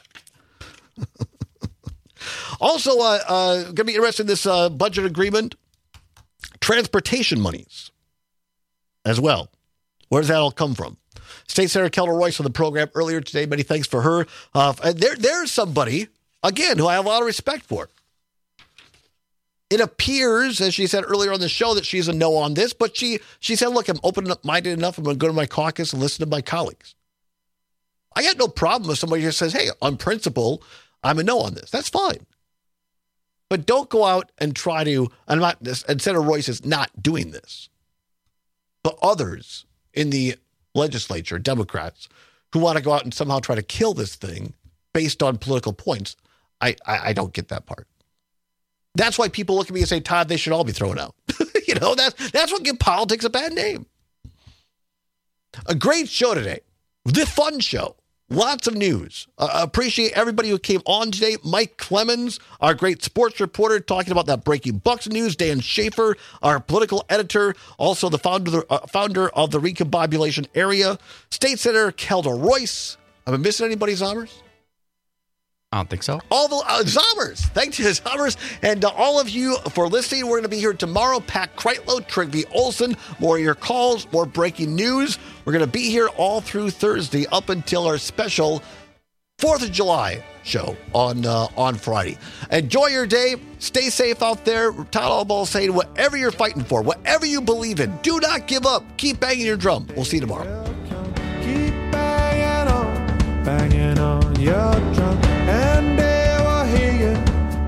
Also, uh, uh, going to be interested in this uh, budget agreement. Transportation monies as well. Where does that all come from? State Senator Kelda Royce on the program earlier today. Many thanks for her. Uh, there, there's somebody, again, who I have a lot of respect for. It appears, as she said earlier on the show, that she's a no on this, but she, she said, look, I'm open-minded enough. I'm going to go to my caucus and listen to my colleagues. I got no problem if somebody just says, hey, on principle, I'm a no on this. That's fine. But don't go out and try to, I'm not, and Senator Royce is not doing this. But others in the legislature, Democrats, who want to go out and somehow try to kill this thing based on political points, I, I, I don't get that part. That's why people look at me and say, Todd, they should all be thrown out. you know, that's, that's what gives politics a bad name. A great show today. The fun show. Lots of news. Uh, appreciate everybody who came on today. Mike Clemens, our great sports reporter, talking about that breaking Bucks news. Dan Schaefer, our political editor, also the founder, uh, founder of the Recombobulation Area. State Senator Kelda Royce. Am I missing anybody, Zommers? I don't think so. All the uh, Zommers. Thank you, Zommers. And uh, all of you for listening. We're going to be here tomorrow. Pat Kreitlow, Trygve Olsen, more of your calls, more breaking news. We're going to be here all through Thursday up until our special fourth of July show on uh, on Friday. Enjoy your day. Stay safe out there. Todd Allball saying whatever you're fighting for, whatever you believe in, do not give up. Keep banging your drum. We'll see you tomorrow. Keep banging on, banging on your drum, and they will hear you.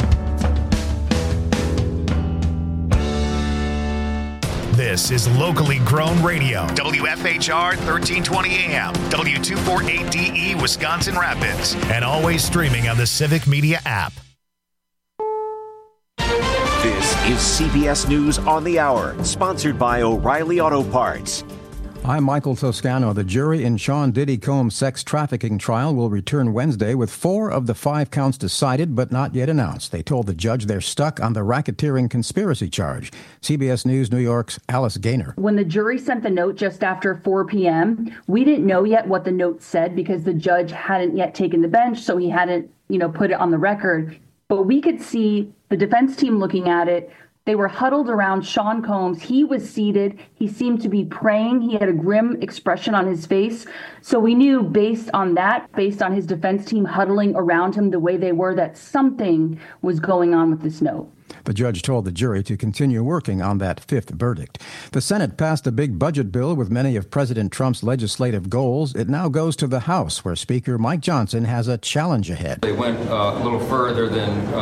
This is locally grown radio. W F H R thirteen twenty A M, W two forty-eight D E, Wisconsin Rapids, and always streaming on the Civic Media app. This is C B S News on the Hour, sponsored by O'Reilly Auto Parts. I'm Michael Toscano. The jury in Sean Diddy Combs' sex trafficking trial will return Wednesday with four of the five counts decided but not yet announced. They told the judge they're stuck on the racketeering conspiracy charge. C B S News New York's Alice Gaynor. When the jury sent the note just after four p.m., we didn't know yet what the note said because the judge hadn't yet taken the bench, so he hadn't, you know, put it on the record. But we could see the defense team looking at it. They were huddled around Sean Combs. He was seated. He seemed to be praying. He had a grim expression on his face. So we knew based on that, based on his defense team huddling around him the way they were, that something was going on with this note. The judge told the jury to continue working on that fifth verdict. The Senate passed a big budget bill with many of President Trump's legislative goals. It now goes to the House, where Speaker Mike Johnson has a challenge ahead. They went uh, a little further than uh,